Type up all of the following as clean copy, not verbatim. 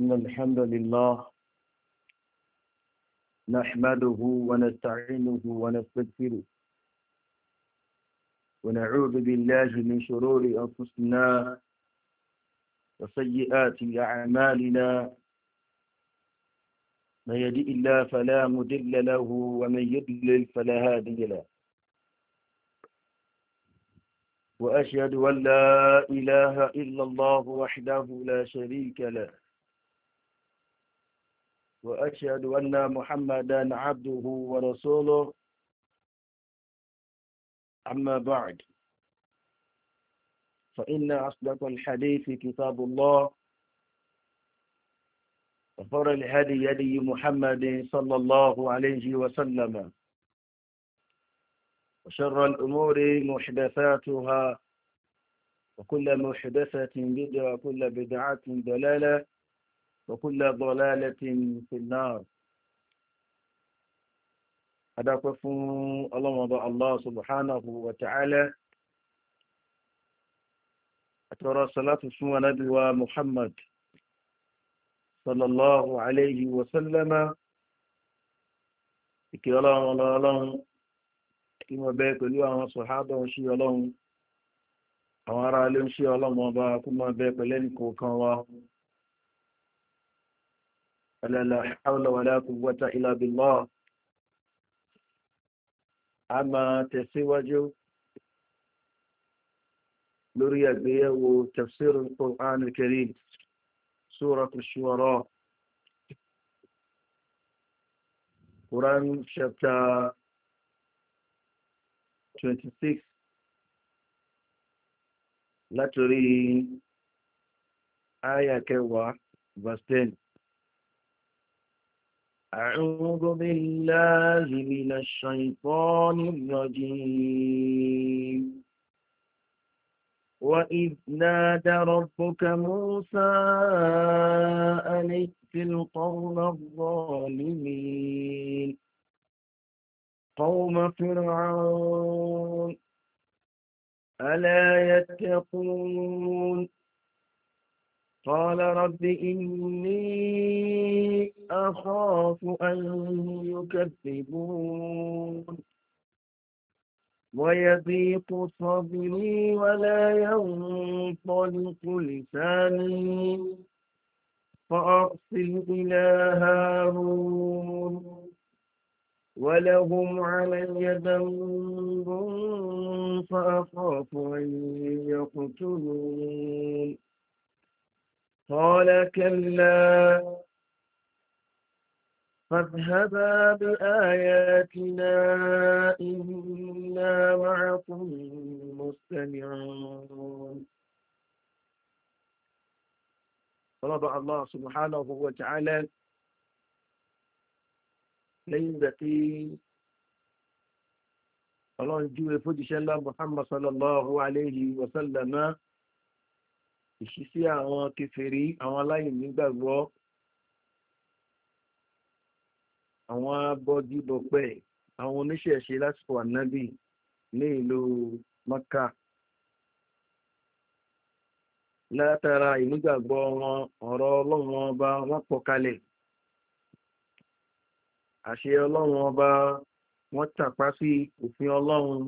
إن الحمد لله نحمده ونستعينه ونستغفره ونعوذ بالله من شرور أنفسنا وسيئات أعمالنا من يهد الله فلا مضل له ومن يضلل فلا هادي له وأشهد أن لا إله إلا الله وحده لا شريك له وأشهد أن محمدا عبده ورسوله أما بعد فإن أصدق الحديث كتاب الله وخير الهدي هدي محمد صلى الله عليه وسلم وشر الأمور محدثاتها وكل محدثة بدعة وكل بدعة ضلالة وكل ضلالة في النار. أدعوكم الله سبحانه وتعالى أترى صلاة سوى نبي محمد صلى الله عليه وسلم إكي الله كما بيك اليوم صحابة وشي الله أمارا لهم شي الله وبا كما بيك لنكو كوا لا حول ولا قوة إلا بالله. أما تسواجه لوري تفسير القرآن الكريم سورة الشورى Quran chapter 26 látòrí àyá kẹwàá verse 10. أعوذ بالله من الشيطان الرجيم. وإذ نادى ربك موسى أن ائت القوم الظالمين قوم فرعون ألا يتقون قال رب إني أخاف أن يكذبون ويضيق صدري ولا ينطلق لساني فأرسل إلى هارون ولهم علي ذنب فأخاف أن يقتلون قال كلا فاذهبا بآياتنا إنا معكم مستمعون. طلب الله سبحانه وتعالى lẹ́yìn ìgbà tí ọlọ́run júwe fójíṣẹ́ ńlá Muhammad sallallahu alayhi wa sallam ìṣísí àwọn kèfèrí àwọn aláìnígbàgbọ́ àwọn abọ́gibọ̀pẹ̀ àwọn oníṣẹ̀ṣe lásìkò ànábì ní ìlú Maka látara ìnígbàgbọ́ wọn ọ̀rọ̀ ọlọ́run ọba wọn pọ̀ kalẹ̀ àṣẹ ọlọ́run ọba wọ́n tàpá sí òfin ọlọ́run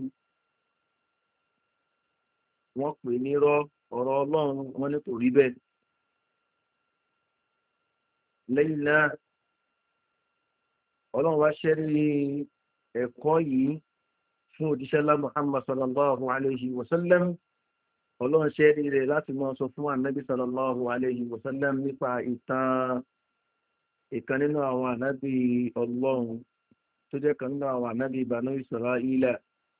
wọ́n pè nírọ́ ọ̀rọ̀ ọlọ́run wọ́n ní kò rí bẹ́ẹ̀. lẹ́yìn náà ọlọ́run wá ṣẹ́rí ẹ̀kọ́ yìí fún òjíṣẹ́ ńlá Muhammad sallallahu alayhi wa sallam. ọlọ́run ṣẹ́rí rẹ̀ láti máa sọ fún ànábì sallallahu alayhi wa sallam nípa ìkan nínú àwọn ànábì ọlọ́run tó jẹ́ kan nínú àwọn ànábì Banu Israila.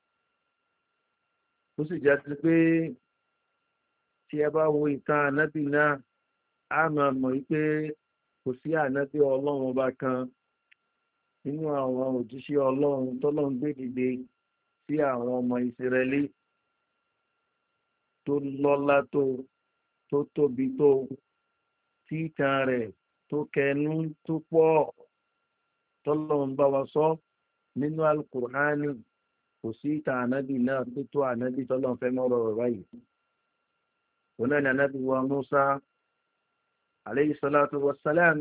ó sì jẹ́ sí pé tí ẹ bá wo ìtàn ànábì náà á máa mọ̀ wípé kò sí ànábì ọlọ́run ọba kan nínú àwọn òjíṣẹ́ ọlọ́run tọ́lọ́run gbé dìde sí àwọn ọmọ Ísírẹ́lì tó lọ́lá tó tóbi tó tí ìtàn rẹ̀ tó kẹnu tó pọ̀ tọ́lọ́run bá wa sọ nínú Al-Qur'ani kò sí ìtàn ànábì náà tó tó ànábì tọ́lọ́run fẹ́ mọ́rọ̀ rẹ̀ báyìí. òun náà ni ànábì wa Mùsá alayhi salatu wassalam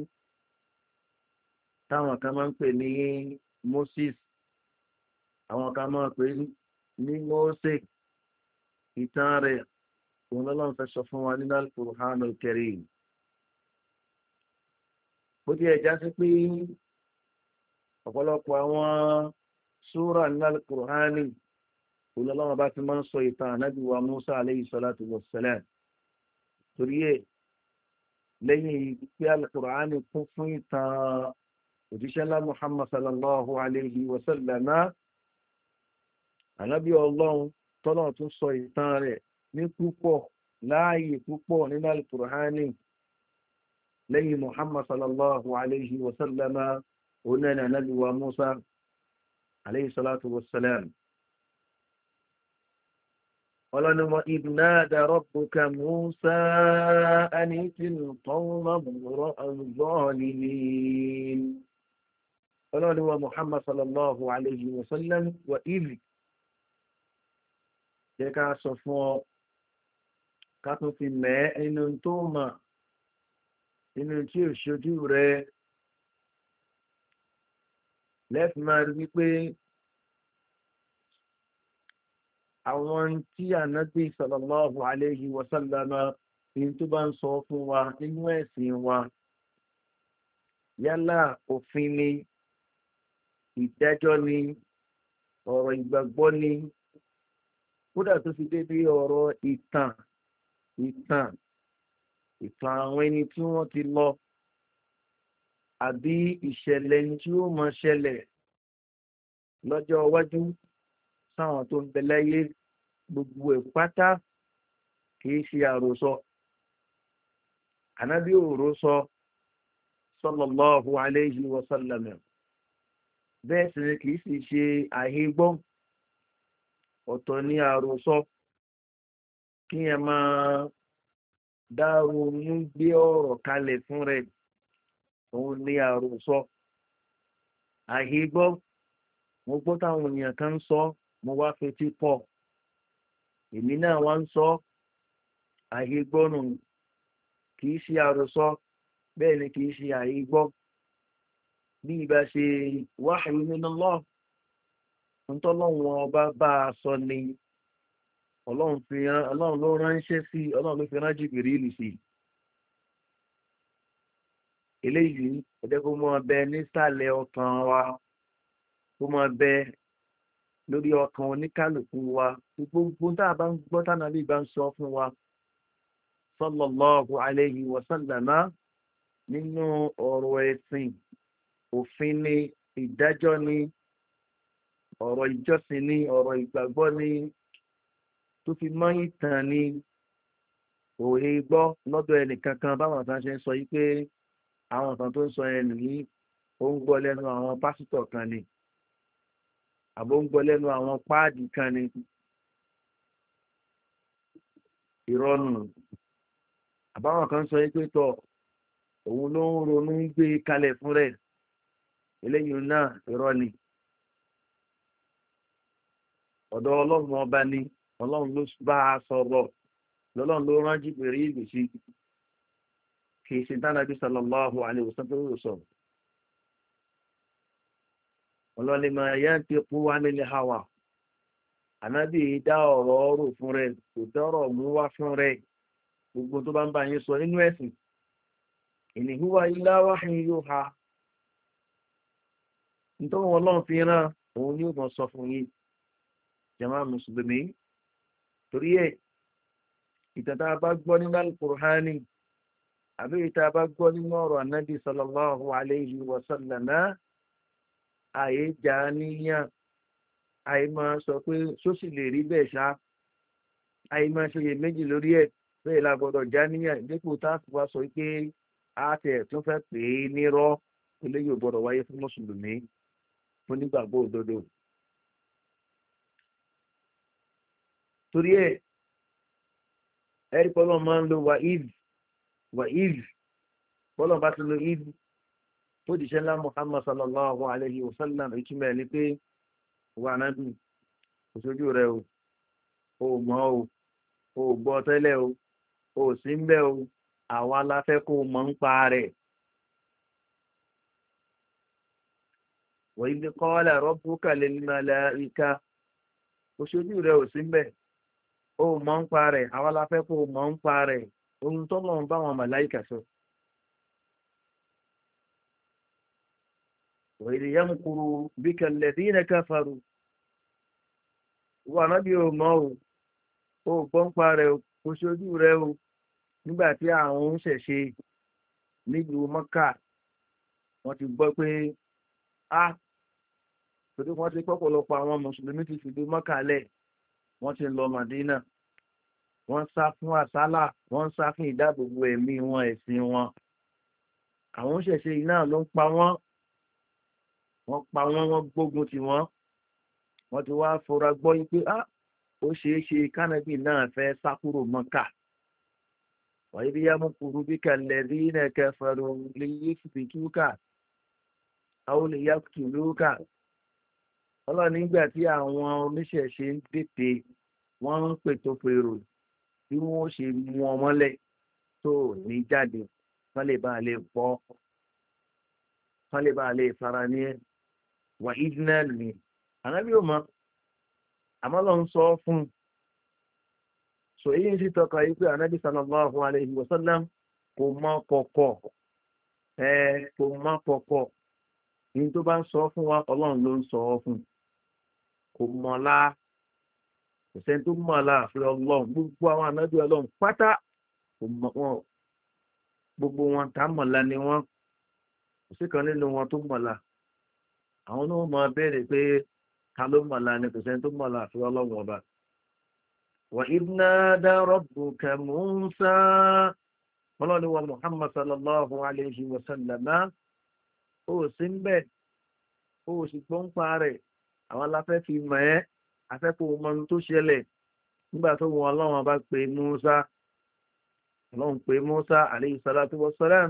táwọn kan máa ń pè ní Moses, àwọn kan máa ń pè ní Mósè. Ìtàn rẹ̀ òun lọ́lọ́run fẹ́ sọ fún wa nínú Al-Qur'anul Karim. bó ti ẹ̀já sí pé ọ̀pọ̀lọpọ̀ àwọn súrà nínú Al-Qur'ani òun lọ́lọ́run bá ti máa ń sọ ìtàn ànábì wa Musa alayhi salatu wassalam. torí ẹ̀ lẹ́yìn pé Al-Qur'ani kún fún ìtàn òjíṣẹ́ ńlá Muhammad sallallahu alayhi wa sallam, ànábì ọlọ́run tọ́lọ̀ tún sọ ìtàn rẹ̀ ní púpọ̀ láàyè púpọ̀ nínú Al-Qur'ani lẹ́yìn Muhammad sallallahu alayhi wa sallam onáni ànábì wa Musa alayhi salatu wassalam. ọlọ́ni wa idh nada rabbuka Musa an itil qawma adh-dhalimin. ọlọ́ni wa Muhammad sallallahu alayhi wa sallam wa idh, jẹ́ ká sọ fún ọ ká tún fi mẹ́ inú tó mọ̀ inú tí ò ṣojú rẹ lẹ́fì máa rí wípé àwọn tí ànábì sallallahu alayhi wa sallam ní tó bá ń sọ fún wa nínú ẹ̀sìn wa, yálà òfin ni, ìdájọ́ ni, ọ̀rọ̀ ìgbàgbọ́ ni, kódà tó fi débi ọ̀rọ̀ ìtàn àwọn ẹni tí wọ́n ti lọ àbí ìṣẹ̀lẹ̀ tí ó máa ṣẹlẹ̀ lọ́jọ́ iwájú sáwọn tó ń bẹ láyé, gbogbo ẹ̀ pátá kìí ṣe àròsọ. ànábì òròsọ sallallahu alayhi wa sallam, bẹ́ẹ̀ sì ni kìí sì ṣe àhígbọ́n. ọ̀tọ̀ ní àròsọ, kí ẹ máa dárò mú gbé ọ̀rọ̀ kalẹ̀ fún rẹ̀, òun ní àròsọ. àhígbọ́, mo gbọ́ táwọn èèyàn kan ń sọ, mo wá fetí pọ̀, èmi náà wá ń sọ. àhígbọ́ nù, kìí ṣe àròsọ, bẹ́ẹ̀ ni kìí ṣe àhígbọ́. bí ìbá ṣe wahyu min Allah, ntọ́lọ́wọ́n ọba bá a sọ ni ọlọ́run ló ránṣẹ́ sí, ọlọ́run ló fi rán Jibril sí. eléyìí ẹ̀jẹ̀ kó máa bẹ nísàlẹ̀ ọkàn wa, kó máa bẹ lórí ọkàn oníkálukú wa. gbogbo tá a bá ń gbọ́ tánàbí bá ń sọ fún wa sallallahu alayhi wa sallam nínú ọ̀rọ̀ ẹ̀sìn, òfin ni, ìdájọ́ ni, ọ̀rọ̀ ìjọsìn ni, ọ̀rọ̀ ìgbàgbọ́ ni, tó fi mọ́ ìtàn ni, òye gbọ́ lọ́dọ̀ ẹnìkankan. báwọn kan ṣe ń sọ yí pé àwọn kan tó ń sọ ẹnu yìí ó ń gbọ́ lẹ́nu àwọn pásítọ̀ kan ni, àbó ń gbọ́ lẹ́nu àwọn páàdì kan ni. ìrọ̀nù. àbáwọn kan sọ yí pé tọ̀ òun ló ń ronú gbé kalẹ̀ fún rẹ̀, eléyìí náà irọ́ ni. ọ̀dọ̀ ọlọ́run ọba ni, ọlọ́run ló bá a sọ̀rọ̀, lọ́lọ́run ló rán Jibril sí, kì í ṣe tánàbí sallallahu alaihi wasallam tó sọ̀rọ̀. ọlọ́ni ma yantiqu anil hawa, ànábì dá ọ̀rọ̀ ọ̀rọ̀ fún rẹ̀, kò dọ́rọ̀ mú wá fún rẹ̀. gbogbo tó bá ń bá yín sọ nínú ẹ̀sìn, in huwa illa wahyun yuha, nítorí wọn lọ́n fi rán òun ní òun sọ fún yín jàmá mùsùlùmí. torí ẹ̀ ìtàn tá a bá gbọ́ nínú Al-Qur'ani àbí ìta bá gbọ́ nínú ọ̀rọ̀ ànábì sallallahu alayhi wa sallam, àyè jà níyàn, àyè máa sọ pé sósì lè rí bẹ́ẹ̀ ṣá, àyè máa ṣe iye méjì lórí ẹ̀, bẹ́ẹ̀ la gbọ́dọ̀ já níyàn dípò tá a fi wá sọ pé a tẹ̀ tún fẹ́ pè é nírọ́. eléyìí ò gbọ́dọ̀ wáyé fún mùsùlùmí, fún nígbàgbọ́ òdodo. torí ẹ̀ ẹ̀rí pọ́lọ́ máa ń lo wa'idh pọ́lọ́ bá ti lo idh tó dìṣẹ́ ńlá Muhammad sallallahu alayhi wa sallam, ìtumọ̀ ẹ̀ ni pé wà nábì kò sójú rẹ o mọ̀ o gbọ́ tẹ́lẹ̀ o sí ń bẹ́ o, àwa la fẹ́ kó mọ̀ ń pa rẹ̀. wa idh qala rabbuka lil malaika òṣojú rẹ̀ ò sí mbẹ̀ ó mọ̀ ń pa rẹ̀ àwa la fẹ́ kó mọ̀ ń pa rẹ̀ ohun tó lọ́n bá wọn màláìkà sọ. wa idh yamkuru bika alladhina kafaru wà nábì ò mọ̀ ó gbọ́ ń pa rẹ̀ òṣojú rẹ̀ o nígbà tí àwọn ń ṣẹ̀ṣe nílùú Mọ́kà wọ́n ti gbọ́ pé torí wọ́n ti pọ̀pọ̀lọpọ̀ àwọn mùsùlùmí ti fìdí Mọ́kà lẹ̀ wọ́n ti lọ Màdínà wọ́n sá fún àsálà wọ́n sá fún ìdáàbòbò ẹ̀mí wọn ẹ̀sìn wọn àwọn ṣẹ̀ṣe iná ló ń pa wọ́n wọ́n gbógun tì wọ́n ti wá fura gbọ́ yí pé ó ṣeé ṣe kánàbì náà fẹ́ sá kúrò Mọ́kà. wa idh yamkuru bika alladhina kafaru liyuthbituka aw liyaqtuluka ọlọ́run nígbà tí àwọn oníṣẹ̀ṣe ń tètè wọ́n ń pètò pèrò bí wọ́n ṣe mú ọmọlẹ̀ tó ní jáde wọ́n lè bá a lè pọ̀ wọ́n lè bá a lè fara ní wà ìdínàl ni ànábì ò mọ̀ àmọ́ lọ́n sọ fún un so èyí ń sì tọ́ka yìí pé ànábì sallallahu alayhi wa sallam kò mọ̀ kọ̀kọ̀ ní tó bá ń sọ fún wa ọlọ́run ló ń sọ fún un kò mọ̀lá kò sẹ́ni tó mọ̀lá àfi ọlọ́run gbogbo àwọn ànábì ọlọ́run pátá kò mọ̀ wọn gbogbo wọn tá mọ̀lá ni wọ́n kò sí kan nínú wọn tó mọ̀lá àwọn náà máa bẹ̀rẹ̀ pé ta ló mọ̀lá ni kò sẹ́ni tó mọ̀lá àfi ọlọ́run ọba. wa idh nada rabbuka Musa ọlọ́run wa Muhammad sallallahu alayhi wa sallam ó sì ń bẹ̀ ó sì gbọ́n pa rẹ̀ àwọn aláfẹ́ fi mọ̀ ẹ́ afẹ́kọ̀ọ́ mọ ohun tó ṣẹlẹ̀ nígbà tó wọn ọlọ́run bá pe Musa ọlọ́run pe Musa alayhi salatu wassalam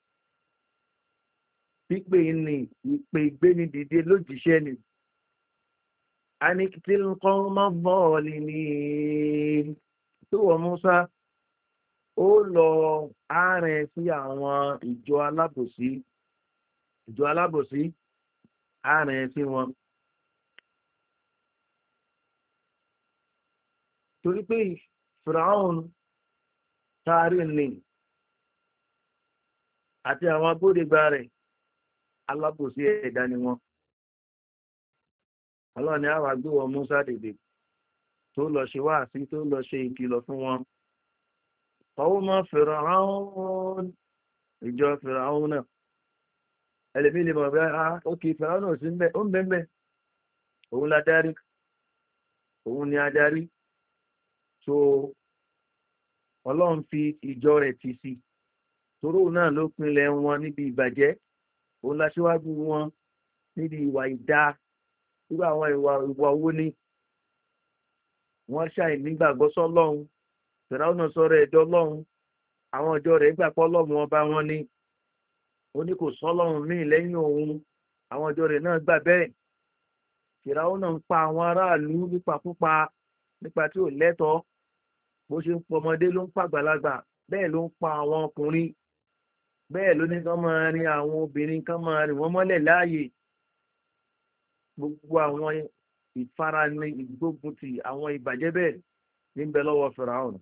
pípé ní ìpè ìgbéni dìde lójíṣẹ́ ni anikitil qawma zalimin tó wọ Musa ó lọ àárín sí àwọn ìjọ alábòsí àárín sí wọn. torí pé Fìràún taari ní àti àwọn agbódegbà rẹ̀ alábòsí ẹ̀dá ni wọn. Allah ni àwọn agbéwọ̀ Musa dèdè tó lọ ṣe wáàsí tó lọ ṣe ìkìlọ̀ fún wọn. qawma Fìràún ìjọ Fìràún náà ẹlẹ́mí lè mọ̀ bẹ́ ókè Fìràún náà sí ń bẹ́ ó ń bẹ́ òun ládarí òun ni adarí so ọlọ́run fi ìjọ rẹ̀ tì sí toró náà ló pinlẹ̀ wọn níbi ìbàjẹ́ òun láṣíwájú wọn níbi ìwà ìdá irú àwọn ìwà owó ní wọ́n ṣàì nígbàgbọ́ sọ́lọ́run Fìràún náà sọ̀rọ̀ ẹ̀dọ́ ọlọ́run àwọn ìjọ rẹ̀ gbàgbọ́ ọlọ́run ọba wọn ni ó ní kò sọ́lọ́run míì lẹ́yìn òun àwọn ìjọ rẹ̀ náà gbà bẹ́ẹ̀ Fìràún náà ń pa àwọn aráàlú nípakúpa nípa tí ò lẹ́tọ̀ọ́ bó ṣe ń pọ ọmọdé ló ń pa àgbàlagbà bẹ́ẹ̀ ló ń pa àwọn ọkùnrin bẹ́ẹ̀ ló ní kán máa rin àwọn obìnrin kán máa rìn wọ́n mọ́lẹ̀ láàyè gbogbo àwọn ìfarani ìgbógunti àwọn ìbàjẹ́ bẹ́ẹ̀ níbẹ̀ lọ́wọ́ Fìràún.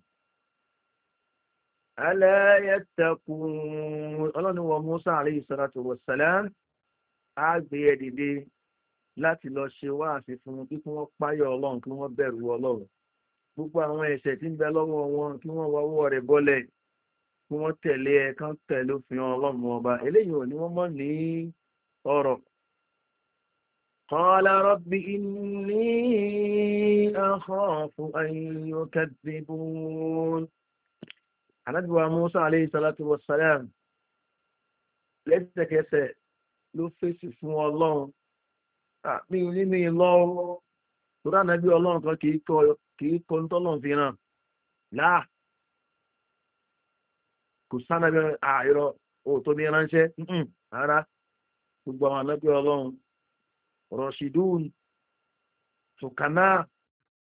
ala yattaqun ọlọ́ni wọ Musa alayhi salatu wassalam á gbé ẹ dìde láti lọ ṣe wáàsí fún kí wọ́n páyọ̀ ọlọ́run kí wọ́n bẹ̀rù ọlọ́run gbogbo àwọn ẹ̀ṣẹ̀ tí ń bẹ lọ́wọ́ wọn kí wọ́n wọ́wọ́ rẹ̀ bọ́lẹ̀ kí wọ́n tẹ̀lé ẹ kán tẹ̀lé òfin ọlọ́run ọba eléyìí ò ní wọ́n mọ̀ ní ọ̀rọ̀. qala rabbi inni akhafu an yukaththibun Ànábì wa Musa alayhi salatu wassalam lẹ́sẹ̀kẹsẹ̀ ló fèsì fún ọlọ́run mi ní mi lọ́wọ́ tó rà náà bí ọlọ́run kan kìí kọ́ ní tọ́lọ́run fi hàn láà kò sánà bí àìrọ̀ òótọ́ ní ránṣẹ́ rárá gbogbo àwọn ànábì ọlọ́run rọ̀ṣìdún tùkánà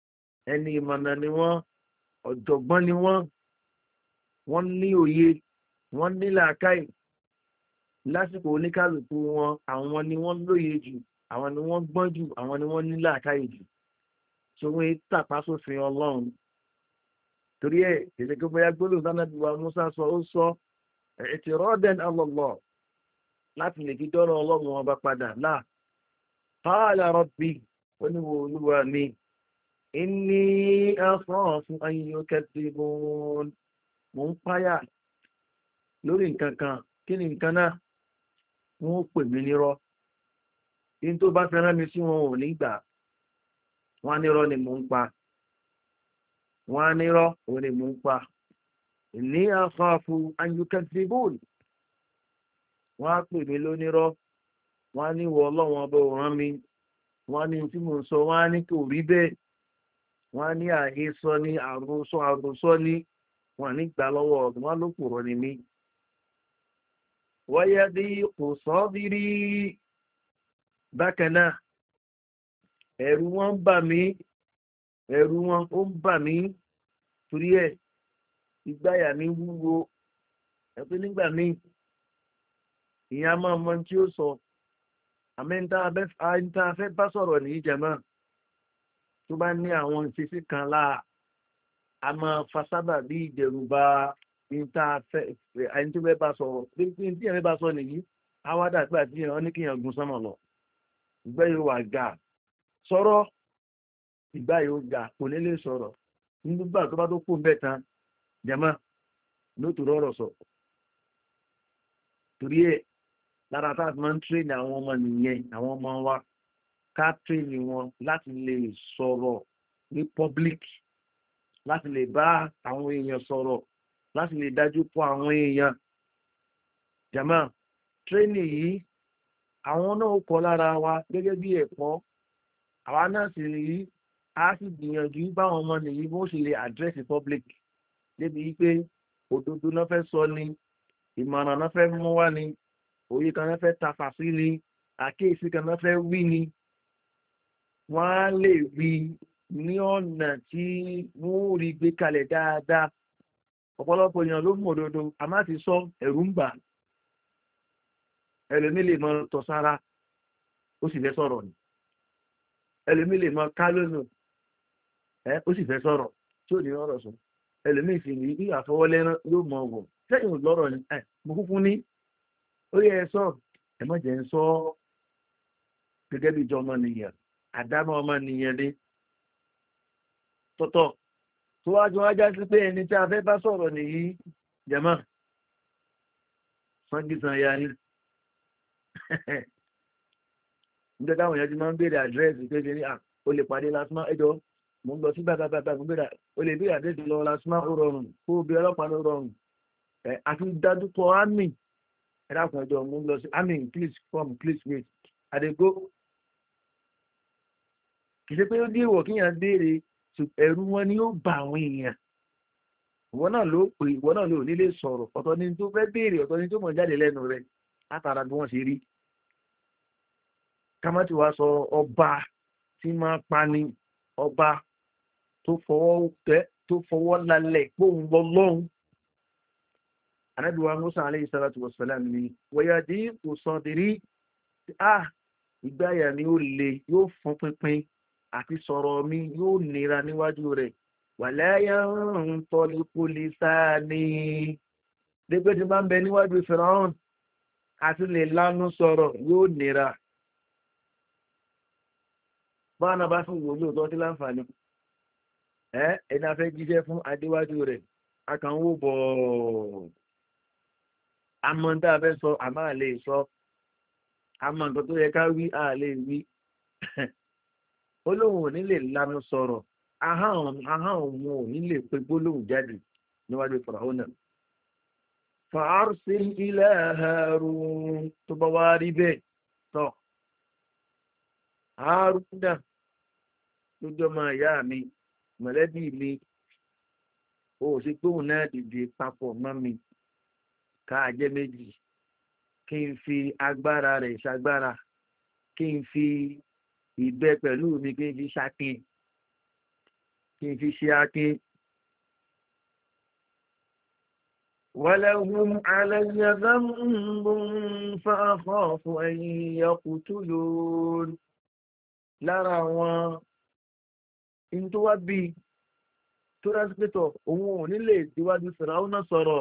ẹni ìmọ̀nà ni wọ́n ọ̀jọ̀gbọ́n ni wọ́n ní òye wọ́n ní làákàyè lásìkò oníkálùkù wọn, àwọn ni wọ́n lóye jù, àwọn ni wọ́n gbọ́n jù, àwọn ni wọ́n ní làákàyè jù, tí wọ́n tàpá sófin ọlọ́run. torí ẹ̀ kìí kí bóyá gbólóhùn sánàbí wa Musa sọ ó sọ i'tiradan ala Allah láti lè fi dọ́rọ̀ ọlọ́run ọba padà láà. qala rabbi, ó ní wo olúwa mi, inni akhafu an yukadhibun, mò ń páyà lórí nǹkan kan. kí ni nǹkan náà? wọ́n ó pè mí nírọ́, kí n tó bá fẹ́ràn mi sí wọn ò ní gbà. wọ́n á nírọ́ ni mò ń pa, wọ́n á nírọ́ òun ni mò ń pa. inni akhafu an yukadhibun, wọ́n á pè mí lónírọ́, wọ́n á ní wọ ọlọ́run ọba òràn mi, wọ́n á ní tí mò ń sọ, wọ́n á ní kò rí bẹ́ẹ̀, wọ́n á ní àhesọ ní àròsọ ní, wọ́n á ní gbà lọ́wọ́ ọ̀dùn, wọ́n á ló pòrọ̀ ní mi. wayadiqu sadri, bákan náà ẹ̀rù wọn ń bà mí, ẹ̀rù wọn ó ń bà mí, torí ẹ̀ ìgbáyà mi wúwo. ẹ̀pẹ́ nígbà míì ìyá máa mọ tí ó sọ, àmẹ́ ń tá a fẹ́ bá sọ̀rọ̀ ní ìjẹ̀mọ́ tó bá ní àwọn ìṣesí kan láà, a máa fa sábà bí ìdẹ̀rùbà ní tá a fẹ́ ẹni tó fẹ́ bá sọ̀rọ̀. bí tí ẹ̀mí bá sọ nìyí, àwádà gbà tí wọ́n ní kíyàn gun sánmà lọ, ìgbẹ́ yóò wà ga sọ̀rọ̀, ìgbà yóò ga kò ní lè sọ̀rọ̀. nígbà tó bá tó kú bẹ́ẹ̀ tán jẹ̀mọ́ ló tó rọ̀rọ̀ sọ. torí ẹ̀ lára tá a ti máa ń tírèèni àwọn ọmọ nìyẹn, àwọn ọmọ wa ká tírèèni wọn láti lè sọ̀rọ̀ ní public, láti lè bá àwọn èèyàn sọ̀rọ̀, láti lè dájú pọ̀ àwọn èèyàn. jàmá tírèèni yìí àwọn náà kọ́ lára wa gẹ́gẹ́ bí ẹ̀kọ́, àwa náà sì rí a sì gbìyànjú báwọn ọmọ nìyí bó ṣe lè àdírẹ́sì public, débi wípé òdodo náà fẹ́ sọ ni, ìmọ̀ràn náà fẹ́ mú wá ni, òye kan náà fẹ́ tafà sí ni, àkíyèsí kan náà fẹ́ wí ni. wọ́n á lè wí ní ọ̀nà tí wọ́n rí gbé kalẹ̀ dáadáa. ọ̀pọ̀lọpọ̀ èèyàn ló mọ̀ òdodo, a má ti sọ ẹ̀rù ń bà. ẹlòmí lè mọ tọ̀sára ó sì fẹ́ sọ̀rọ̀ ni, ẹlòmí lè mọ ká lónìí ó sì fẹ́ sọ̀rọ̀ tí ò ní ọ̀rọ̀ sọ. ẹlòmí sì ní bí àfọwọ́lẹ́rán yóò mọ ọ̀wọ̀ sẹ́yìn lọ́rọ̀ ni mo kúkú ní ó yẹ ẹ sọ, ẹ má jẹ́ ń sọ gẹ́gẹ́ bí ìjọ ọmọnìyàn, àdámọ́ ọmọnìyàn ni tọ̀tọ̀ tó wájú wájá sí pé ẹni tí a fẹ́ bá sọ̀rọ̀ nìyí jẹ̀mọ́ sangisan ya ni. nígbà táwọn èèyàn ti máa ń béèrè àdírẹ́sì pé ṣe ní o lè pàdé lásìmọ́ ẹjọ́ mo ń lọ sí bàbá mo béèrè o lè béèrè àdírẹ́sì lọ lásìmọ́ ó rọrùn, kó o bí ọlọ́pàá ló rọrùn. àti dájú kọ ámì ẹ̀dàkùn ẹjọ́ mo ń lọ sí ámì, please come, please wait, I dey go. kì í ṣe pé ó dé ìwọ̀ kíyàn béèrè, ẹ̀rù wọn ni ó bà àwọn èèyàn. ìwọ náà ló pè, ìwọ náà ló nílé sọ̀rọ̀, ọ̀tọ̀ ni tó fẹ́ béèrè, ọ̀tọ̀ ni tó mọ̀ jáde lẹ́nu rẹ̀ látara bí wọ́n ṣe rí. kámátì wá sọ ọba tí máa pani, ọba tó fọwọ́ lálẹ̀ gbóhùn lọ́lọ́hun. Ànábì wa Musa alayhi salatu wa salam ni wayadiqu sadri, ìgbáyà ni ó le, yóò fún pínpín, àti sọ̀rọ̀ mi yóò nira níwájú rẹ̀. wala yantaliqu lisani, dépé tí bá ń bẹ níwájú Fíráùn àti lè lánú sọ̀rọ̀ yóò nira. báwọn náà bá fún ìwò lóòótọ́ tí láǹfààní ẹni afẹ́ jíṣẹ́ fún adéwájú rẹ̀ akànwó bọ̀ àmọ́ tá a fẹ́ sọ àmọ́ à lè sọ, àmọ́ nǹkan tó yẹ ká wí à lè wí. olóhùn ò ní lè lanu sọ̀rọ̀, ahọ́n òun ò ní lè pe gbólóhùn jáde níwájú Fáráò. fa'arsil ila Harun, tó bá wá rí bẹ́ẹ̀ tọ́ Haruna lójú ọmọ ìyá mi, mọ̀lẹ́bí mi, ó sì gbóhùn náà dìde papọ̀ mọ́ mi ká jẹ́ méjì, kí n fi agbára rẹ̀ ṣagbára, kí n fi ìbẹ pẹ̀lú mi, kí n fi ṣakin, kí n fi ṣe akin. ولهم علي ذنب فأخاف أن يقتلون lára àwọn in tó wá bí tó rá sí pẹ́tọ̀ òun ò nílé ìwádìí Fìráúnà sọ̀rọ̀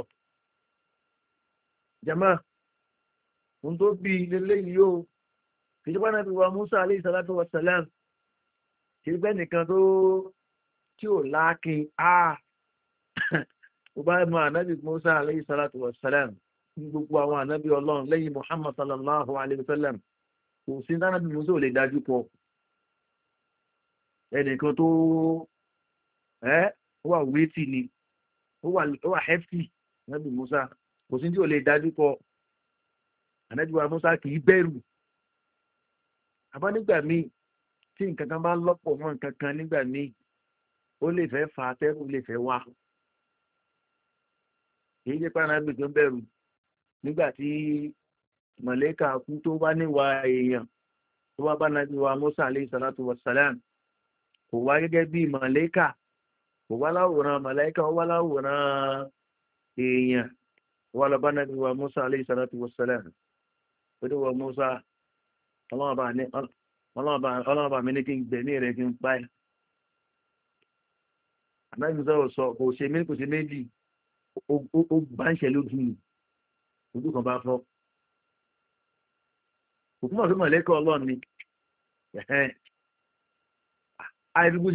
jama ohun tó bí lélẹ́yìí yóò kìjọba náà bí wa Musa alayhi salatu wa salam kìí bẹ́ nìkan tó tí ò láàkín ó bá mọ ànábì Musa alayhi salatu wa salam ní gbogbo àwọn ànábì Ọlọ́run lẹ́yìn Muhammad sallallahu alayhi wa sallam kò sí dánábì Musa ò lè dájú pọ̀ ẹnìkan tó wà wétí ni ó wà hefty ànábì Musa kò sí tí ò lè dájú pọ̀ ànábì wa Musa kìí bẹ̀rù àbá nígbà míì tí nǹkan kan bá lọ́pọ̀ mọ́ nǹkan kan nígbà míì ó lè fẹ́ fa atẹ́rù lè fẹ́ wá èyí jẹ́ pàrọ̀ àgbègbè tó ń bẹ̀rù nígbà tí mọ̀lẹ́kà kú tó bá níwà èèyàn tó wá bá nàbí wa Musa alayhi salatu wa salam kò wá gẹ́gẹ́ bí mọ̀lẹ́kà kò wá láwòrán mọ̀lẹ́kà ó wá láwòrán èèyàn wá lọ bá nàbí wa Musa alayhi salatu wa salam ó dé wa Musa ọlọ́ọ̀bà mi ní kí n gbẹ̀mí rẹ̀ kí n pa ẹ̀ àbájú sọ kò ṣe méjì ó bá ń ṣe lójú ni ojú kan bá fọ́ òkú mọ̀ sí mọ̀lẹ́kọ̀ ọlọ́run ni àìfikú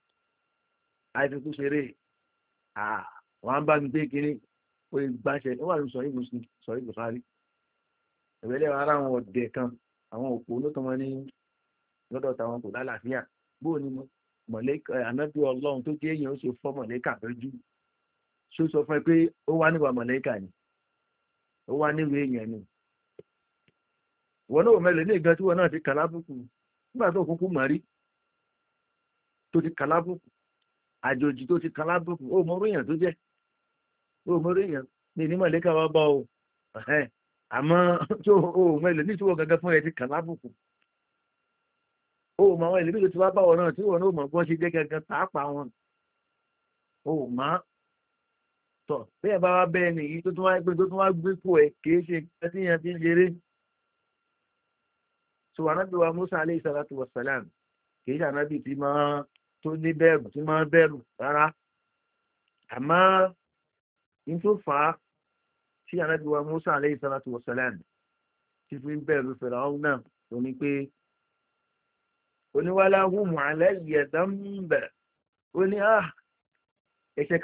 ṣeré wọ́n bá mi gbé kiri ó bá ń ṣe ó wà ní sọ ìbùsùn ìrẹ̀lẹ̀ ara àwọn ọ̀dẹ̀ kan àwọn òpó ló tán wọn ní lọ́dọ̀ táwọn kò lálàáfíà bóò ni mọ̀lẹ́kà ànábì ọlọ́run tó jẹ́ èèyàn ó ṣe fọ́ mọ̀lẹ́kà lójú ṣó sọ fún ẹ pé ó wá níwà mọ̀lẹ́kà ni ó wá níwèé èèyàn ni wọn náà mẹ́lẹ̀ ní ìgbà tí wọn náà ti kàlábùkù nígbà tó kúkú mọ̀ rí tó ti kàlábùkù àjòjì tó ti kàlábùkù ó mọ orí èèyàn tó jẹ́ ó mọ orí èèyàn ní ní mọ̀lẹ́kà wá bá o àmọ́ tó o mẹ́lẹ̀ ní ìṣòwò gẹ́gẹ́ fún ẹ ti kàlábùkù ó mọ àwọn ìlú tó ti wá bá wọn náà tí wọn náà mọ̀ gbọ́n ṣe jẹ́ gẹ́gẹ́ pàápàá wọn ó má tọ̀ bí ẹ bá wá bẹ́ẹ̀ nìyí tó tún wá gbé kó ẹ kìí ṣe nǹkan tí yẹn ti ń ṣeré so ànábì wa Musa alayhi salatu wa salam kìí ṣe ànábì tí máa tó ní bẹ̀rù tí máa bẹ̀rù rárá àmọ́ ní tó fà á tí ànábì wa Musa alayhi salatu wa salam ti fi ń bẹ̀rù Fáráò náà tó ní pé oníwàlá hùmù alayya dhanb ó ní ẹ̀ṣẹ̀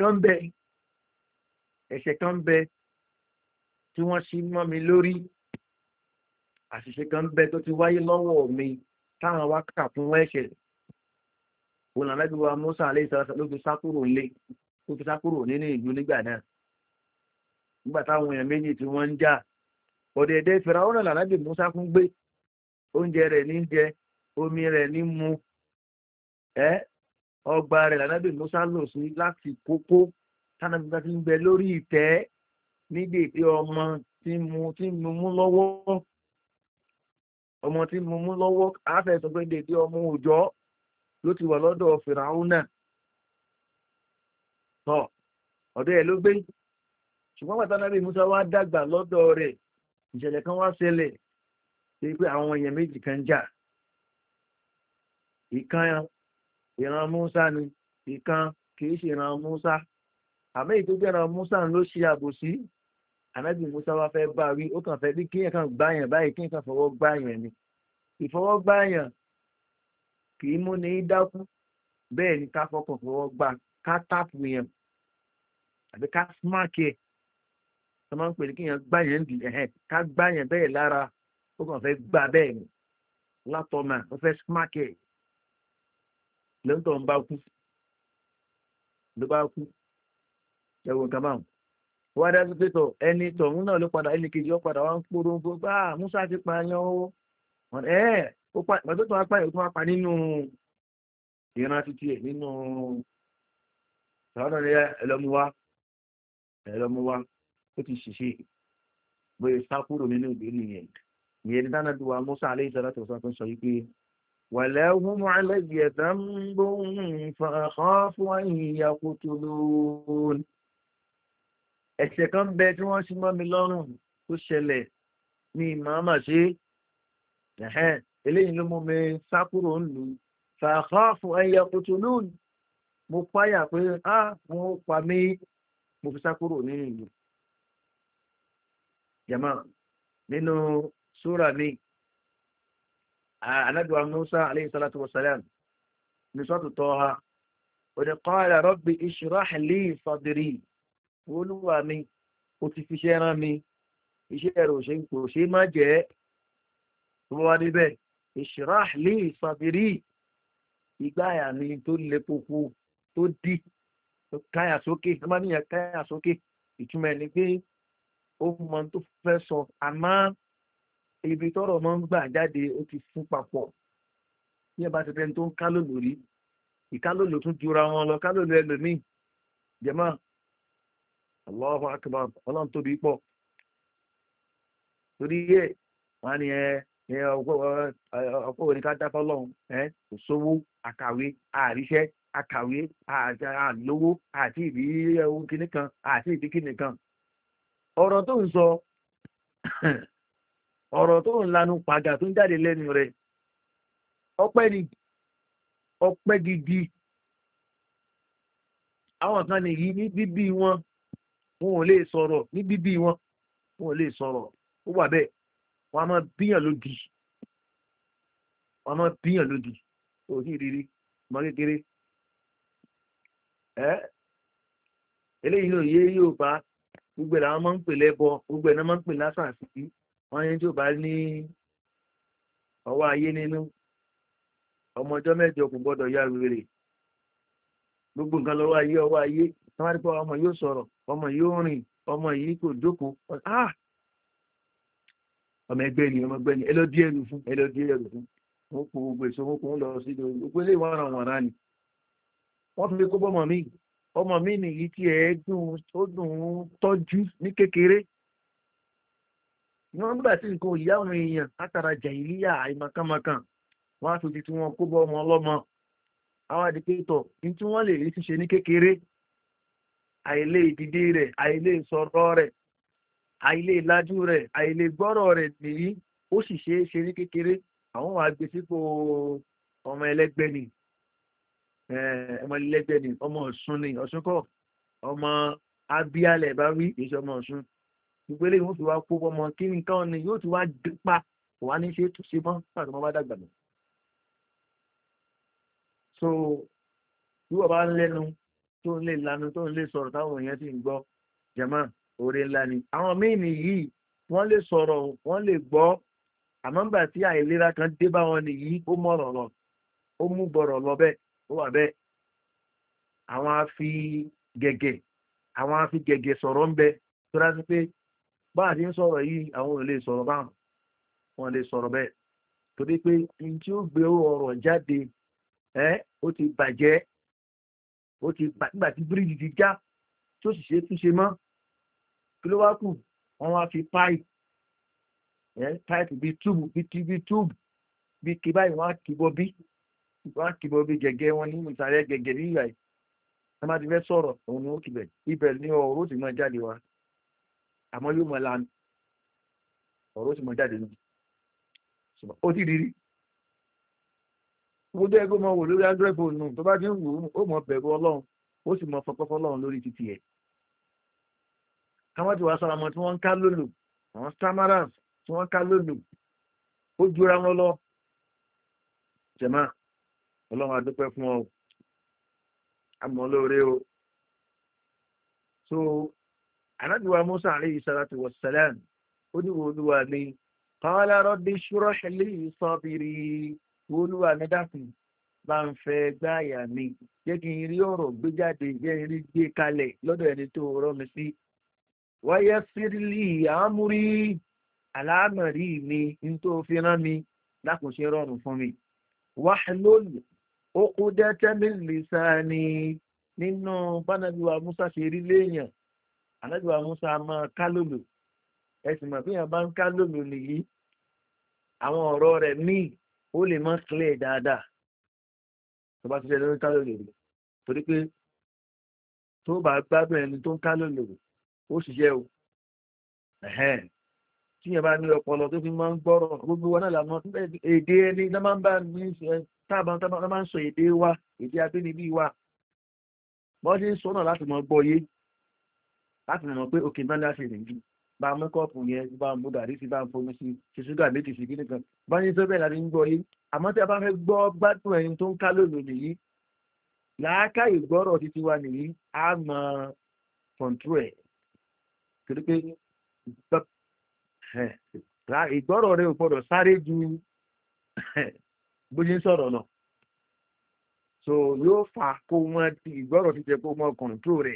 kan bẹ tí wọ́n ṣí mọ́ mi lórí àṣìṣe kan bẹ tó ti wáyé lọ́wọ́ mi táwọn wá kà fún ẹ̀ṣẹ̀ òun ànábì wa Musa alayhi salatu ló fi sákúrò nínú ìlú nígbà náà nígbà táwọn èèyàn méjì tí wọ́n ń jà ọ̀dẹ̀dẹ̀ Fáráò náà lànábì Musa fún gbé oúnjẹ rẹ̀ ní jẹ omi rẹ̀ ní mu ọgbà rẹ̀ lànábì Musa lò sí láti kókó tánàbíta ti ń bẹ lórí ìtẹ́ ní dèdè ọmọ tí mú lọ́wọ́ àfẹ́ sọ pé dèdè ọmọ òòjọ́ ló ti wà lọ́dọ̀ Fáráò náà tọ́ ọ̀dọ̀ ẹ̀ ló gbé ṣùgbọ́n pàtàkì Musa wá dàgbà lọ́dọ̀ rẹ̀ ìṣẹ̀lẹ̀ kan wá ṣẹlẹ̀ pé àwọn èèyàn méjì kan jà ìkan ìran Musa ni ìkan kìí ṣe ìran Musa àmọ́ èyí tó jẹ́ ìran Musa ló ṣe àbòsí ànábì Musa wá fẹ́ bá rí ó kàn fẹ́ bí kíyàn kan gbáyàn báyìí kíyàn kan fọwọ́ gbáyàn ni ìfọwọ́ gbáyàn kìí mú ní dákú bẹ́ẹ̀ ni ká fọkàn fọwọ́ gbá ká tápù yẹn àbí ká smáàkì ẹ̀ tó máa ń pè ní kíyàn gbáyàn ń dì ká gbáyàn bẹ́ẹ̀ lára ó kàn fẹ́ gbá bẹ́ẹ̀ ni látọ̀mà ó fẹ́ smáàkì ẹ̀ lóńtọ̀ ń bá kú ló bá kú ẹ̀wọ̀n kan báwọn wọ́n dá sí pé tọ̀ ẹni tọ̀hún náà ló padà ẹni kejì ó padà wá ń polongo bá Musa ti pa yan ó wọn ó pa ìpàdé tó wá pa ìpàdé tó wá pa nínú ìran títí ẹ̀ nínú ìrọ̀lọ́ ní ẹlọ́mú wá ó ti ṣiṣẹ́ bóyá sá kúrò nínú ìgbéni yẹn ìyẹn ní dáná bí wa Musa alayhi salatu wa sallam sọ yìí pé ولهم علي ذنب فأخاف أن يقتلون ẹ̀ṣẹ̀ kan bẹ tí wọ́n ṣí mọ́ mi lọ́rùn tó ṣẹlẹ̀ ní ìmọ̀ọ́mọ̀ ṣe eléyìí ló mú mi sá kúrò ń lù fàáfù ẹyẹ kòtò lónìí mo páyà pé wọ́n pa mí mo fi sá kúrò nínú ìlú jama nínú súra mi anabi wa musa alayhi salatu wa salam ní sọ́tù tọ́ha òní qala rabbi ishrah li sadri olúwa mi ó ti fi iṣẹ́ rán mi iṣẹ́ rẹ̀ kò ṣe má jẹ́ tó wá níbẹ̀ ishrah li sadri ìgbáyà mi tó le koko tó dí tó káyà sókè ẹ má níyàn káyà sókè ìtumọ̀ ẹni pé ó mọ tó fẹ́ sọ àmọ́ ibi tọ́rọ̀ mọ́ ń gbà jáde ó ti fún papọ̀ ní ẹ̀bá ti fẹ́ni tó ń kálòlò rí ìkálòlò tún jura wọn lọ kálòlò ẹlòmíì jẹ́mọ́ Allahu akbar ọlọ́run tóbi pọ̀ torí yẹ wọ́n ní ọ̀pọ̀ òní ká dáfọ́ ọlọ́run kò sówó àkàwé àríṣẹ́ àkàwé àlówó àti ìbí ohun kìnnì kan àti ìbí kìnnì kan ọ̀rọ̀ tó ń sọ ọ̀rọ̀ tó ń lanu padà tó ń jáde lẹ́nu rẹ̀ ọpẹ́ ni ọpẹ́ gidi àwọn kan nìyí ní bíbí wọn ò lè sọ̀rọ̀ ní bíbí wọn ò lè sọ̀rọ̀ ó wà bẹ́ẹ̀ wọ́n á máa bíyàn lódì òsì ìrírí ọmọ kékeré eléyìí ló yé yóò bá gbogbo ẹ̀ làwọn máa ń pè lẹ́bọ gbogbo ẹ̀ náà máa ń pè lásán àsìkí wọ́n yẹn tí ò bá ní ọwọ́ ayé nínú ọmọ ọjọ́ mẹ́jọ kò gbọ́dọ̀ yá rere gbogbo nǹkan lọ́wọ́ ayé ọwọ́ ayé wọ́n á rí pé ọmọ yóò sọ̀rọ̀ ọmọ yóò rìn ọmọ yìí kò jókòó ọmọ ẹgbẹ́ ni ẹ lọ díẹ̀ rù fún wọ́n kó gbogbo èso wọn kò ń lọ sí gbogbo ilé ìwọ̀n ara wọn rà ní wọ́n fi kó bọ́mọ mi nìyí tí ẹ dùn tọ́jú ní kékeré wọ́n gbà tí nǹkan òyìí àwọn èèyàn látara jàìlíyà àìmọ̀kànmọ̀kàn wọ́n á fi tí wọ́n kó bọ́ ọmọ ọlọ́mọ àwọn àdìpẹ́tọ̀ ní tí wọ́n lè rí ti ṣe ní kékeré àìlè ìdìde rẹ̀ àìlè sọ̀rọ̀ rẹ̀ àìlè ìlàjú rẹ̀ àìlè gbọ́rọ̀ rẹ̀ nìyí ó sì ṣe é ṣe ní kékeré àwọn wàá gbé sípò ọmọ ẹlẹ́gbẹ́ ni ọmọ ọ̀ṣun ni ọ̀ṣun kọ́ ọmọ abíálẹ̀ bá wí èso ọmọ ọ̀ṣun gbogbo eléyìí wọ́n fi wá kó ọmọ kí nǹkan ni yóò ti wá dípa wà ní ṣe tó ṣe mọ́ láti wọ́n bá dàgbà mọ́. so bí wọ́n bá ń lẹ́nu tó ń lè lanu tó ń lè sọ̀rọ̀ táwọn èèyàn ti ń gbọ́ jẹ̀mọ́ oore ńlá ni. àwọn míì nìyí wọ́n lè sọ̀rọ̀ wọ́n lè gbọ́ àmọ́ nígbà tí àìlera kan dé bá wọn nìyí ó mọ̀rọ̀ lọ ó mú bọ̀rọ̀ lọ bẹ́ẹ̀ ó wà bẹ́ẹ̀ àwọn afi gẹ̀gẹ̀ sọ̀rọ̀ ń bẹ tó dájú pé bá àti ń sọ̀rọ̀ yìí àwọn ò lè sọ̀rọ̀ báwọn wọn lè sọ̀rọ̀ bẹ́ẹ̀ torí pé ní tí ó gbé ọ̀rọ̀ jáde ó ti bàjẹ́ nígbà tí bíríìjì ti já tó sì ṣe túnṣe mọ́ kí ló wá kù wọ́n wá fi páìpù bíi túbù bíi kí báyìí wọ́n á kìbọ̀ bí gẹ̀gẹ́ wọn ní ìsàlẹ̀ gẹ̀gẹ́ ní ìyá yìí wọ́n máa ti fẹ́ sọ̀rọ̀ òun ni ó kìbẹ̀ ibẹ̀ ní ọ̀rọ̀ ó ti máa jáde wá àmọ́ yóò mọ̀ lánàá ọ̀rọ̀ ó ti máa jáde nù ó ti rírí gbogbo ẹgbẹ́ mọ̀ wò lórí android phone nù tó bá ti ń wò ó mọ̀ bẹ̀rù ọlọ́run ó sì mọ̀ fọpọ́fọ́ ọlọ́run lórí títì ẹ̀ káwọn ti wá sọ̀rọ̀ àmọ́ tí wọ́n ń ká lòlò àwọn stamarans tí wọ́n ká lòlò ó jura wọn lọ jẹ̀má ọlọ́run adúpẹ́ fún ọ àmọ́ lóore o so anábìwá musa alayhi salatu wa salam ó ní olúwa ní qala rabbi shrah li sadri olúwa ní dákun bá ń fẹ́ gbáyà mi jẹ́ kí n rí ọ̀rọ̀ gbé jáde jẹ́ n rí gbé kalẹ̀ lọ́dọ̀ ẹni tó rọ́ mi sí wáyé sírílì àmúrí aláàmọ̀rí mi ní tó fi rán mi lákùnṣe rọrùn fún mi wahlul uqdatan min lisani nínú bánabiwa musa ṣe rí léèyàn anábìwa musa máa kálòlò ẹ̀sìn mọ̀ fíyàn bá ń kálòlò nìyí àwọn ọ̀rọ̀ rẹ̀ míì ó lè mọ́ clear dáadáa tó bá ti ṣe lórí kálòlò rẹ̀ torí pé tó bá gbádùn ẹni tó ń kálòlò ó ṣiṣẹ́ o tí yẹn bá ní ọpọlọ tó fi máa ń gbọ́rọ̀ gbogbo wọn náà làwọn èdè ẹni náà máa ń bá ní tábà máa ń sọ èdè wa èdè abínibí wa bọ́n ṣe ń sọ náà láti mọ gbọ́ yé láti mọ̀ pé òkè bá ń dáṣe nìyí bá mú kọ́ọ̀pù yẹn bá mú gàrí sí bá ń fomi sí ṣe ṣúgà méjì sí kíní kan bá ní tó bẹ́ẹ̀ láti ń gbọ́ yé àmọ́ tí a bá fẹ́ gbọ́ gbádùn ẹni tó ń ká lòlò nìyí làákà ìgbọ́rọ̀ títí wa nìyí á mọ kọ̀ǹtró ẹ̀ torí pé ìgbọ́rọ̀ rẹ ò gbọ́dọ̀ sáré ju bó ṣe ń sọ̀rọ̀ lọ so yóò fà kó wọn ti ìgbọ́rọ̀ ti jẹ kó mọ kọ̀ǹtró rẹ̀